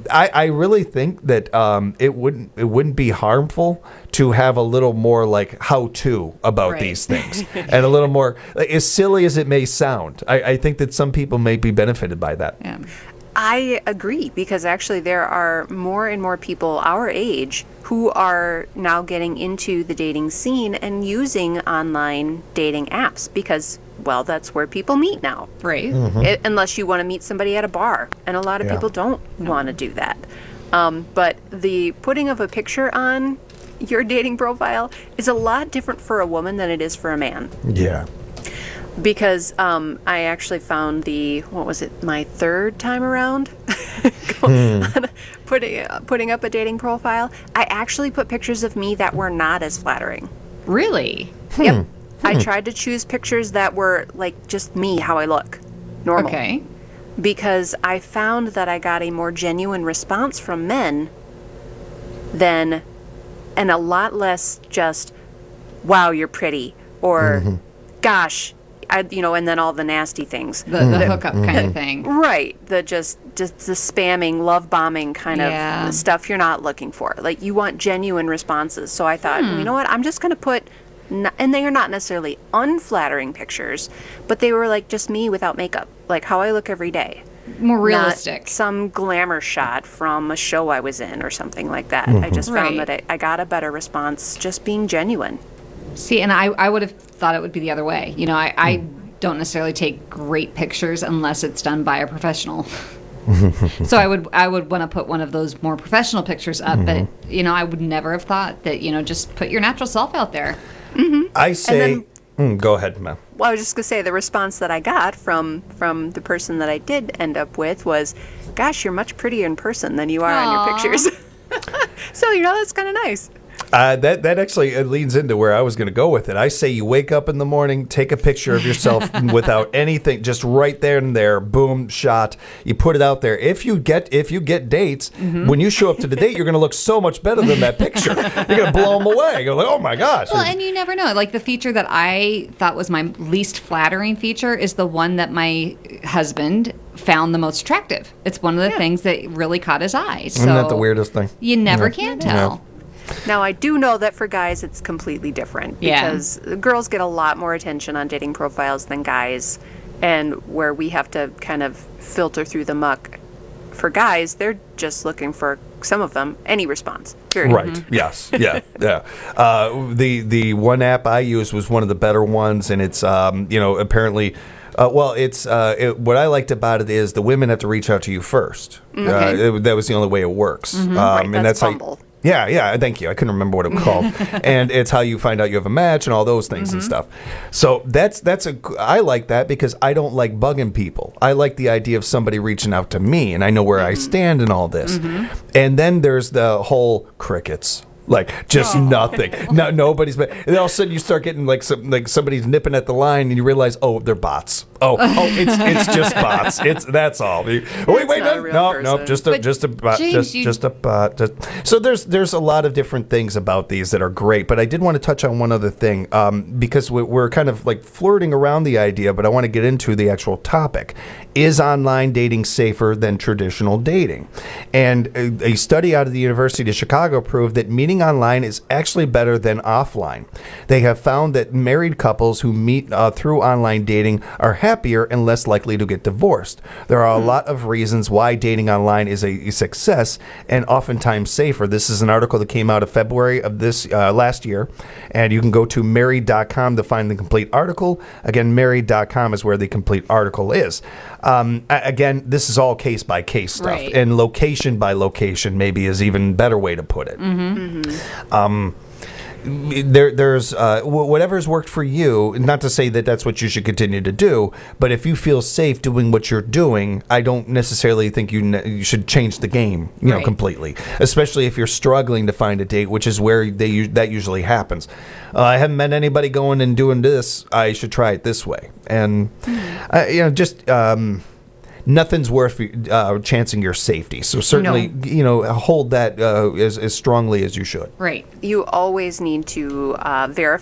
I really think that it wouldn't be harmful to have a little more like how-to about these things, and a little more, like, as silly as it may sound. I think that some people may be benefited by that. Yeah. I agree, because actually there are more and more people our age who are now getting into the dating scene and using online dating apps because, well, that's where people meet now. Right. Unless you want to meet somebody at a bar. And a lot of people don't want to do that. But the putting of a picture on your dating profile is a lot different for a woman than it is for a man. Yeah. Because I actually found my third time around putting up a dating profile. I actually put pictures of me that were not as flattering. Really? Yep. I tried to choose pictures that were like just me, how I look, normal. Okay. Because I found that I got a more genuine response from men and a lot less just, wow, you're pretty, or gosh, and then all the nasty things. The hookup kind of thing. Right. Just the spamming, love bombing kind of stuff you're not looking for. Like, you want genuine responses. So I thought, you know what, I'm just going to put, and they are not necessarily unflattering pictures, but they were like just me without makeup, like how I look every day. More realistic. Not some glamour shot from a show I was in or something like that. I just found that I got a better response just being genuine. See, and I would have thought it would be the other way. I don't necessarily take great pictures unless it's done by a professional. So I would want to put one of those more professional pictures up, but I would never have thought that just put your natural self out there. I say, go ahead, ma'am. Well, I was just gonna say the response that I got from the person that I did end up with was, "Gosh, you're much prettier in person than you are on your pictures." So that's kind of nice. That actually leads into where I was going to go with it. I say you wake up in the morning, take a picture of yourself without anything, just right there and there, boom, shot. You put it out there. If you get dates, when you show up to the date, you're going to look so much better than that picture. You're going to blow them away. You're like, oh my gosh. Well, and you never know. Like, the feature that I thought was my least flattering feature is the one that my husband found the most attractive. It's one of the things that really caught his eye. So isn't that the weirdest thing? You never can tell. Yeah. Now, I do know that for guys, it's completely different because girls get a lot more attention on dating profiles than guys, and where we have to kind of filter through the muck. For guys, they're just looking for, some of them, any response. Period. Right. Yes. Yeah. The one app I used was one of the better ones, and it's apparently. What I liked about it is the women have to reach out to you first. Okay. That was the only way it works. Right, and that's Bumble. Yeah, thank you. I couldn't remember what it was called. And it's how you find out you have a match and all those things and stuff. So I like that because I don't like bugging people. I like the idea of somebody reaching out to me and I know where I stand in all this. And then there's the whole crickets. Like, just nothing. No, nobody's. And then all of a sudden, you start getting like somebody's nipping at the line, and you realize, oh, they're bots. Oh, it's just bots. That's all. Wait, no, just a bot. Just a bot. So there's a lot of different things about these that are great. But I did want to touch on one other thing because we're kind of like flirting around the idea, but I want to get into the actual topic. Is online dating safer than traditional dating? And a study out of the University of Chicago proved that meeting online is actually better than offline. They have found that married couples who meet through online dating are happier and less likely to get divorced. There are a lot of reasons why dating online is a success and oftentimes safer. This is an article that came out of February of this last year, and you can go to married.com to find the complete article. Again, married.com is where the complete article is. Again, this is all case by case stuff, and location by location maybe is even better way to put it. There's whatever's worked for you. Not to say that that's what you should continue to do, but if you feel safe doing what you're doing, I don't necessarily think you should change the game, completely. Especially if you're struggling to find a date, which is where that usually happens. I haven't met anybody going and doing this. I should try it this way, and nothing's worth chancing your safety. So certainly, hold that as strongly as you should. Right. You always need to verify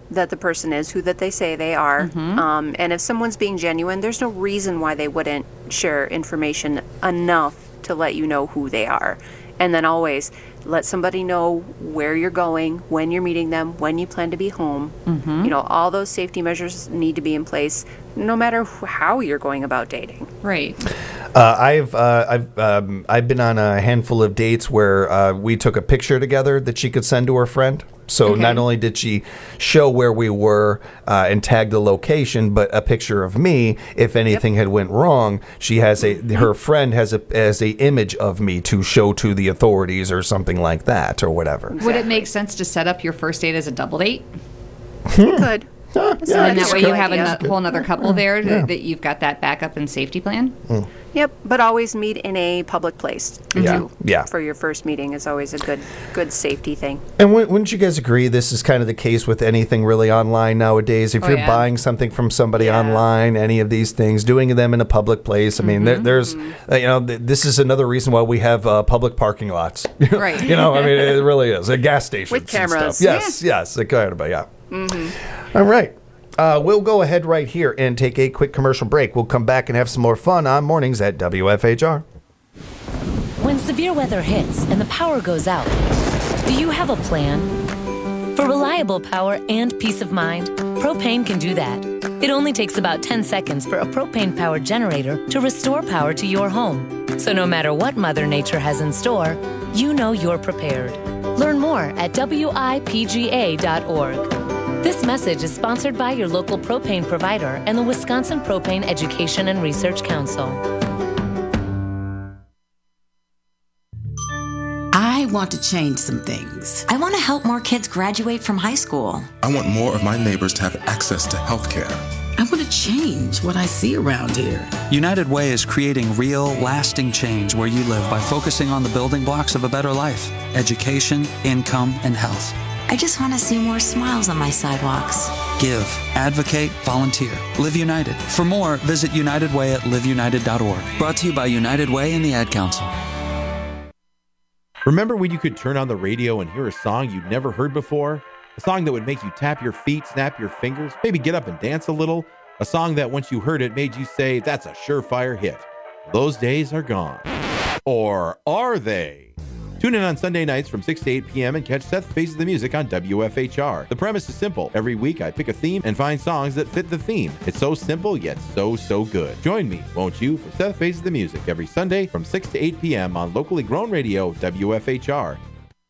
that the person is, who that they say they are. And if someone's being genuine, there's no reason why they wouldn't share information enough to let you know who they are. And then always let somebody know where you're going, when you're meeting them, when you plan to be home. You know, all those safety measures need to be in place no matter how you're going about dating. Right. I've been on a handful of dates where we took a picture together that she could send to her friend. So not only did she show where we were and tag the location, but a picture of me. If anything had went wrong, she has her friend has a image of me to show to the authorities or something like that or whatever. Would it make sense to set up your first date as a double date? You could. And that way you have a whole other couple there that you've got that backup and safety plan? Yep, but always meet in a public place. For your first meeting is always a good safety thing. And wouldn't you guys agree this is kind of the case with anything really online nowadays? If you're buying something from somebody online, any of these things, doing them in a public place, I mean, there's, this is another reason why we have public parking lots. Right. I mean, it really is. A gas station. With cameras. Yes, it kind of, All right. We'll go ahead right here and take a quick commercial break. We'll come back and have some more fun on Mornings at WFHR. When severe weather hits and the power goes out, do you have a plan? For reliable power and peace of mind, Propane can do that. It only takes about 10 seconds for a propane-powered generator to restore power to your home. So no matter what Mother Nature has in store, you know you're prepared. Learn more at WIPGA.org. This message is sponsored by your local propane provider and the Wisconsin Propane Education and Research Council. I want to change some things. I want to help more kids graduate from high school. I want more of my neighbors to have access to health care. I want to change what I see around here. United Way is creating real, lasting change where you live by focusing on the building blocks of a better life: education, income, and health. I just want to see more smiles on my sidewalks. Give, advocate, volunteer. Live United. For more, visit United Way at liveunited.org. Brought to you by United Way and the Ad Council. Remember when you could turn on the radio and hear a song you'd never heard before? A song that would make you tap your feet, snap your fingers, maybe get up and dance a little? A song that once you heard it made you say, that's a surefire hit. Those days are gone. Or are they? Tune in on Sunday nights from 6 to 8 p.m. and catch Seth Faces the Music on WFHR. The premise is simple. Every week I pick a theme and find songs that fit the theme. It's so simple, yet so good. Join me, won't you, for Seth Faces the Music every Sunday from 6 to 8 p.m. on locally grown radio, WFHR.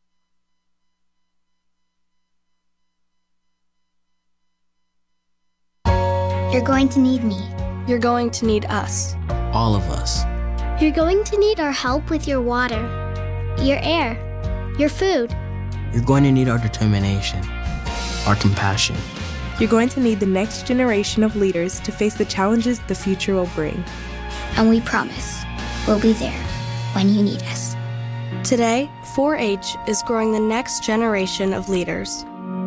You're going to need me. You're going to need us. All of us. You're going to need our help with your water, your air, your food. You're going to need our determination, our compassion. You're going to need the next generation of leaders to face the challenges the future will bring. And we promise we'll be there when you need us. Today, 4-H is growing the next generation of leaders.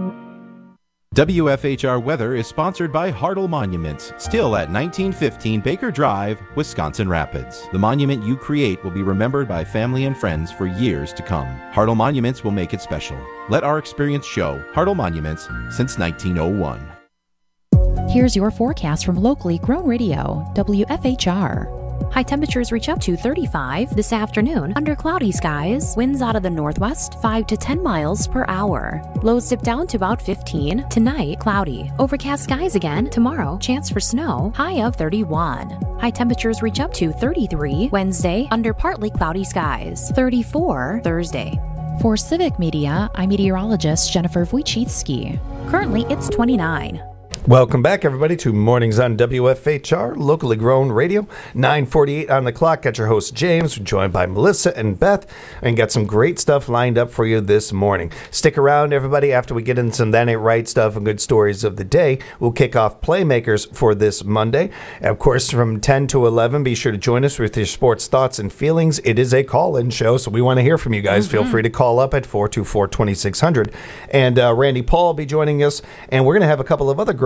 WFHR Weather is sponsored by Hartle Monuments, still at 1915 Baker Drive, Wisconsin Rapids. The monument you create will be remembered by family and friends for years to come. Hartle Monuments will make it special. Let our experience show. Hartle Monuments since 1901. Here's your forecast from locally grown radio, WFHR. High temperatures reach up to 35 this afternoon under cloudy skies. Winds out of the northwest 5 to 10 miles per hour. Lows dip down to about 15. Tonight, cloudy. Overcast skies again. Tomorrow, chance for snow. High of 31. High temperatures reach up to 33 Wednesday under partly cloudy skies. 34 Thursday. For Civic Media, I'm meteorologist Jennifer Wojcicki. Currently, it's 29. Welcome back, everybody, to Mornings on WFHR, locally grown radio. 9:48 on the clock. Got your host, James, joined by Melissa and Beth, and got some great stuff lined up for you this morning. Stick around, everybody. After we get into some That Ain't Right stuff and good stories of the day, we'll kick off Playmakers for this Monday. And of course, from 10 to 11, be sure to join us with your sports thoughts and feelings. It is a call-in show, so we want to hear from you guys. Feel free to call up at 424-2600. And Randy Paul will be joining us, and we're going to have a couple of other great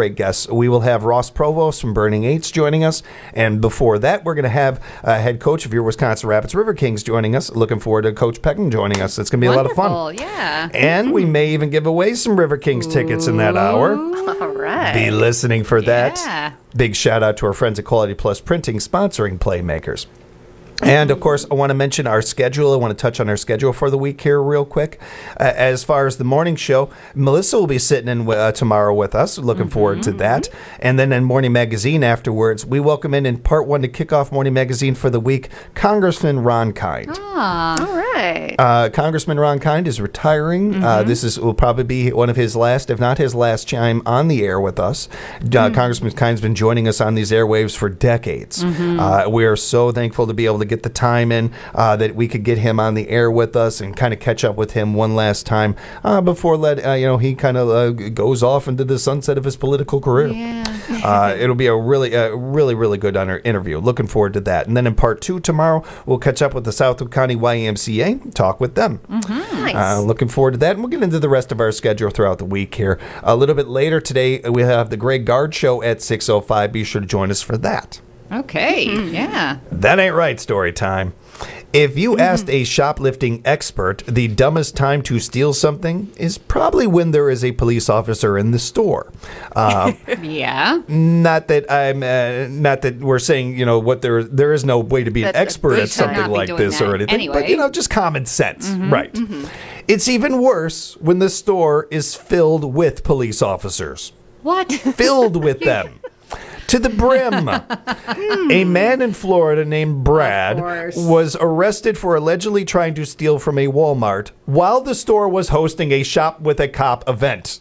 great guests. We will have Ross Provost from Burning Eights joining us. And before that, we're going to have head coach of your Wisconsin Rapids River Kings joining us. Looking forward to Coach Peckham joining us. It's going to be a lot of fun. Yeah. And we may even give away some River Kings tickets in that hour. All right. Be listening for that. Big shout out to our friends at Quality Plus Printing sponsoring Playmakers. And, of course, I want to mention our schedule. I want to touch on our schedule for the week here real quick. As far as the morning show, Melissa will be sitting in tomorrow with us. Looking forward to that. And then in Morning Magazine afterwards, we welcome in part one to kick off Morning Magazine for the week, Congressman Ron Kind. All right. Congressman Ron Kind is retiring. This will probably be one of his last, if not his last, time on the air with us. Congressman Kind's been joining us on these airwaves for decades. We are so thankful to be able to get the time in that we could get him on the air with us and kind of catch up with him one last time before he kind of goes off into the sunset of his political career. It'll be a really good interview. Looking forward to that. And then in part two tomorrow, we'll catch up with the Southwood County YMCA, talk with them. Nice. Looking forward to that. And we'll get into the rest of our schedule throughout the week here. A little bit later today, we have the Greg Gard Show at 6:05. Be sure to join us for that. Okay, yeah. That ain't right story time. If you asked a shoplifting expert, the dumbest time to steal something is probably when there is a police officer in the store. Yeah. Not that we're saying, there is no way to be an expert at something like this or anything, anyway. But, just common sense. Right. It's even worse when the store is filled with police officers. What? Filled with them. To the brim. A man in Florida named Brad was arrested for allegedly trying to steal from a Walmart while the store was hosting a Shop with a Cop event.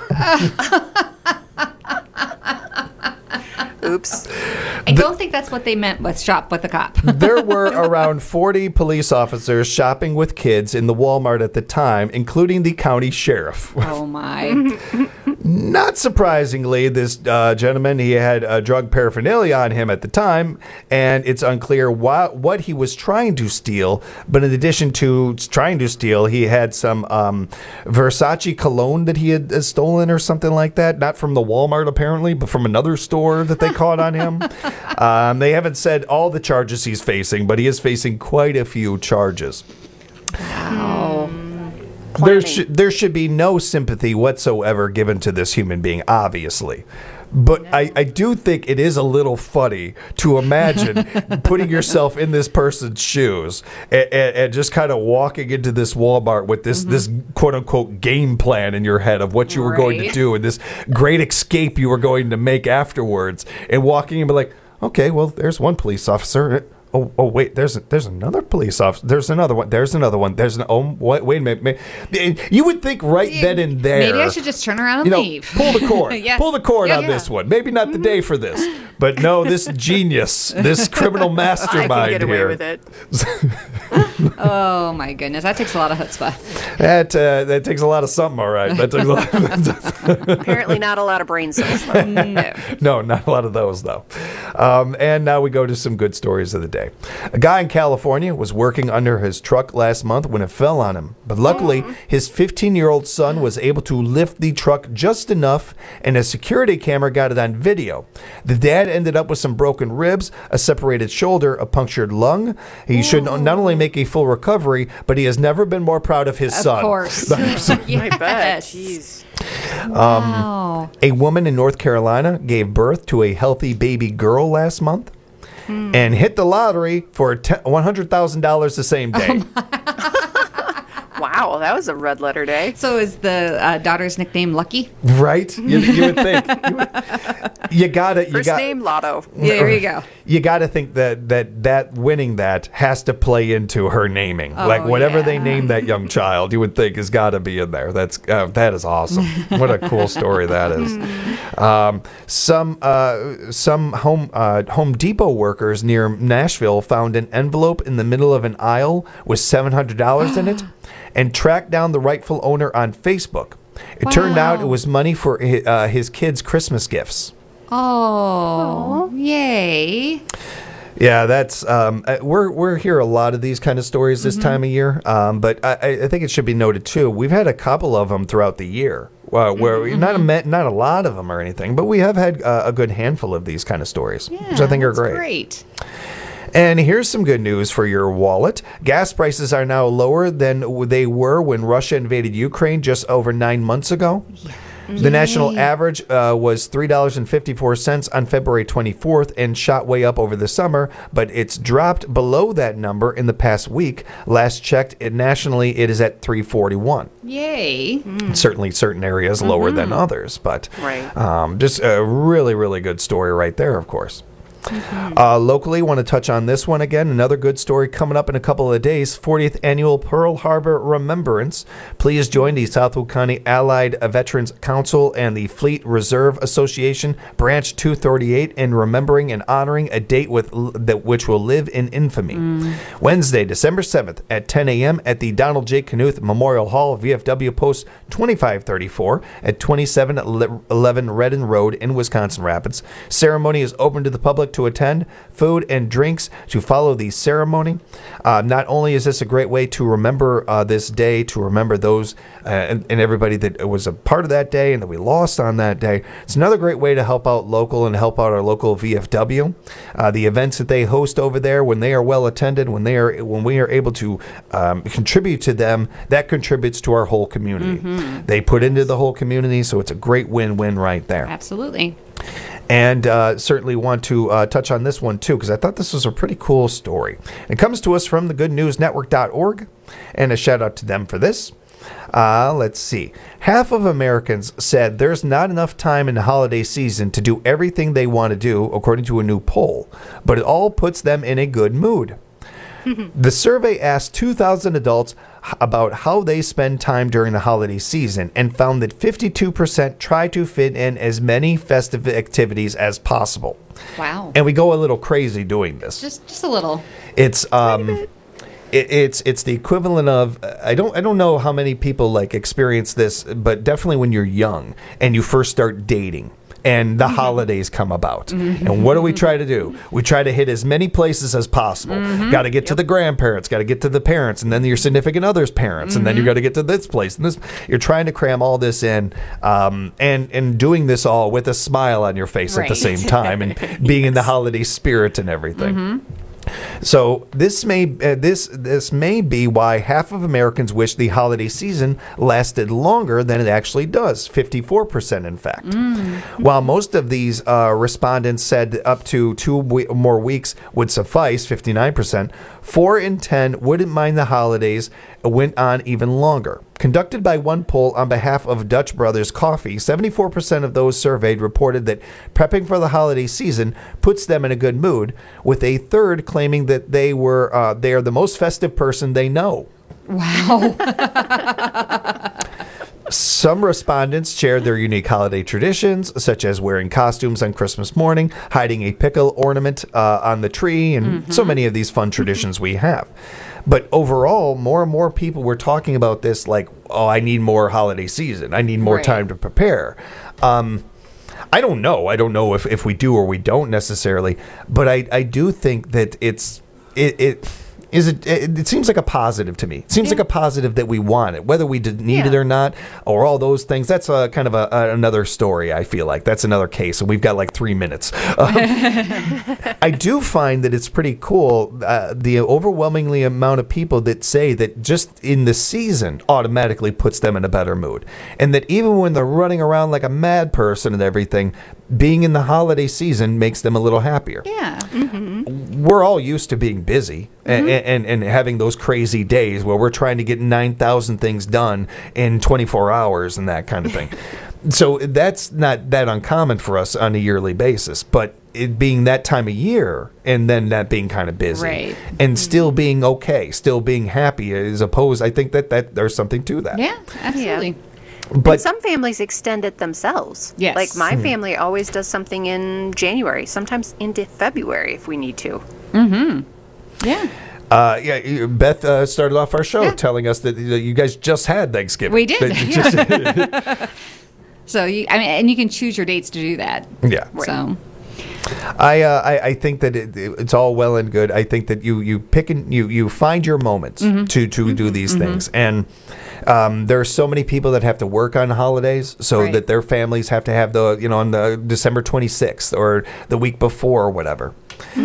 Oops. I don't think that's what they meant with Shop with a Cop. There were around 40 police officers shopping with kids in the Walmart at the time, including the county sheriff. Oh, my. Not surprisingly, this gentleman, he had drug paraphernalia on him at the time, and it's unclear what he was trying to steal. But in addition to trying to steal, he had some Versace cologne that he had stolen or something like that. Not from the Walmart, apparently, but from another store that they caught on him. They haven't said all the charges he's facing, but he is facing quite a few charges. Wow. There should be no sympathy whatsoever given to this human being, obviously. But I do think it is a little funny to imagine putting yourself in this person's shoes and just kind of walking into this Walmart with this quote-unquote game plan in your head of what you were going to do and this great escape you were going to make afterwards, and walking in and be like, okay, well, there's one police officer. Oh, wait, there's another police officer. There's another one. Wait a minute. You would think then and there. Maybe I should just turn around and leave. Pull the cord. Pull the cord on this one. Maybe not the day for this. But no, this genius, this criminal mastermind I can get away here. with it. Oh, my goodness. That takes a lot of chutzpah. That takes a lot of something, all right. That takes a lot. Apparently not a lot of brain cells. No, not a lot of those, though. And now we go to some good stories of the day. A guy in California was working under his truck last month when it fell on him. But luckily, his 15-year-old son was able to lift the truck just enough, and a security camera got it on video. The dad ended up with some broken ribs, a separated shoulder, a punctured lung. He should not only make a full recovery, but he has never been more proud of his son. Of course. Yes. I bet. Jeez. Wow. A woman in North Carolina gave birth to a healthy baby girl last month and hit the lottery for $100,000 the same day. Wow, that was a red letter day. So is the daughter's nickname Lucky? Right? You would think. You gotta. First name Lotto. Yeah, there you go. You gotta think that winning that has to play into her naming. Oh, whatever they name that young child, you would think has got to be in there. That is awesome. What a cool story that is. Some Home Depot workers near Nashville found an envelope in the middle of an aisle with $700 in it, and tracked down the rightful owner on Facebook. It turned out it was money for his kids' Christmas gifts. Oh, yay. Yeah, that's we're hear a lot of these kind of stories this time of year, but I think it should be noted too. We've had a couple of them throughout the year, where not a lot of them or anything, but we have had a good handful of these kind of stories, which I think are great. And here's some good news for your wallet. Gas prices are now lower than they were when Russia invaded Ukraine just over 9 months ago. Yeah. The national average was $3.54 on February 24th and shot way up over the summer, but it's dropped below that number in the past week. Last checked, nationally, it is at $3.41. Yay. Certainly certain areas lower than others, but just a really, really good story right there, of course. Locally, want to touch on this one again. Another good story coming up in a couple of days. 40th Annual Pearl Harbor Remembrance. Please join the Southwold County Allied Veterans Council and the Fleet Reserve Association, Branch 238, in remembering and honoring a date which will live in infamy. Wednesday, December 7th at 10 a.m. at the Donald J. Knuth Memorial Hall, VFW Post 2534 at 2711 Redden Road in Wisconsin Rapids. Ceremony is open to the public to attend. Food and drinks to follow the ceremony. Not only is this a great way to remember this day, to remember those and everybody that was a part of that day and that we lost on that day, it's another great way to help out local and help out our local VFW. The events that they host over there, when they are well attended, when we are able to contribute to them, that contributes to our whole community. They put into the whole community, so it's a great win-win right there. Absolutely. And certainly want to touch on this one, too, because I thought this was a pretty cool story. It comes to us from thegoodnewsnetwork.org, and a shout-out to them for this. Let's see. Half of Americans said there's not enough time in the holiday season to do everything they want to do, according to a new poll, but it all puts them in a good mood. The survey asked 2,000 adults about how they spend time during the holiday season and found that 52% try to fit in as many festive activities as possible. Wow. And we go a little crazy doing this. Just a little. It's it's the equivalent of I don't know how many people like experience this, but definitely when you're young and you first start dating. And the holidays come about. And what do we try to do? We try to hit as many places as possible. Got to get to the grandparents, got to get to the parents, and then your significant other's parents, and then you got to get to this place. And this, you're trying to cram all this in, and doing this all with a smile on your face at the same time, and being in the holiday spirit and everything. So this may be why half of Americans wish the holiday season lasted longer than it actually does, 54% in fact. While most of these respondents said up to 2 more weeks would suffice, 59%, 4 in 10 wouldn't mind the holidays went on even longer. Conducted by one poll on behalf of Dutch Brothers Coffee, 74% of those surveyed reported that prepping for the holiday season puts them in a good mood, with a third claiming that they are the most festive person they know. Wow. Some respondents shared their unique holiday traditions, such as wearing costumes on Christmas morning, hiding a pickle ornament on the tree, and so many of these fun traditions we have. But overall, more and more people were talking about this like, oh, I need more holiday season. I need more time to prepare. I don't know. I don't know if we do or we don't necessarily. But I do think that it seems like a positive to me. It seems like a positive that we want it, whether we need it or not, or all those things. That's kind of another story, I feel like. That's another case, and we've got like 3 minutes. I do find that it's pretty cool, the overwhelmingly amount of people that say that just in the season automatically puts them in a better mood. And that even when they're running around like a mad person and everything, being in the holiday season makes them a little happier. Yeah. We're all used to being busy. And having those crazy days where we're trying to get 9,000 things done in 24 hours and that kind of thing. So that's not that uncommon for us on a yearly basis. But it being that time of year and then that being kind of busy and still being okay, still being happy as opposed, I think that there's something to that. Yeah, absolutely. Yeah. But and some families extend it themselves. Yes. Like my family always does something in January, sometimes into February if we need to. Yeah. Beth started off our show telling us that you guys just had Thanksgiving. We did. So and you can choose your dates to do that. Yeah. So I think that it's all well and good. I think that you pick and you find your moments to do these things, and there are so many people that have to work on holidays, so that their families have to have on the December 26th or the week before or whatever.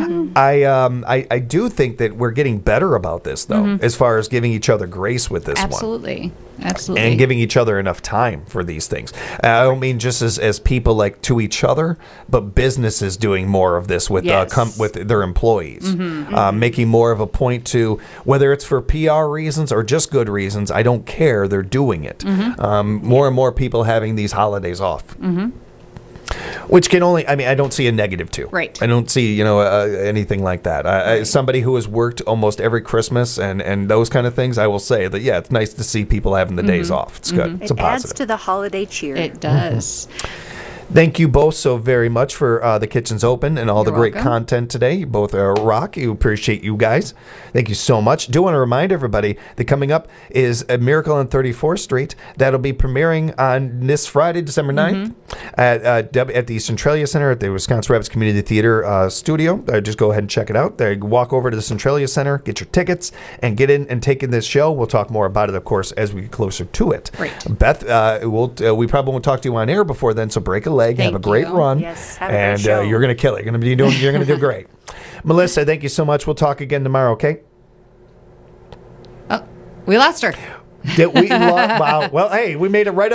I do think that we're getting better about this, though, as far as giving each other grace with this one. Absolutely. And giving each other enough time for these things. I don't mean just as people like to each other, but businesses doing more of this with with their employees, making more of a point to, whether it's for PR reasons or just good reasons, I don't care, they're doing it. More and more people having these holidays off. Which can only, I don't see a negative to. Right. I don't see, anything like that. Somebody who has worked almost every Christmas and those kind of things, I will say that, it's nice to see people having the days off. It's good. It's a positive. It adds to the holiday cheer. It does. Thank you both so very much for The Kitchen's Open and all the great welcome. content today. You both rock. You appreciate you guys. Thank you so much. Do want to remind everybody that coming up is A Miracle on 34th Street. That'll be premiering on this Friday, December 9th at the Centralia Center at the Wisconsin Rapids Community Theater studio. Just go ahead and check it out. Walk over to the Centralia Center, get your tickets, and get in and take in this show. We'll talk more about it, of course, as we get closer to it. Right. Beth, we probably won't talk to you on air before then, so break a leg, have a great run, and you're going to kill it. You're going to do great. Melissa, thank you so much. We'll talk again tomorrow, okay? Oh, we lost her. Wow. Well, hey, we made it right up.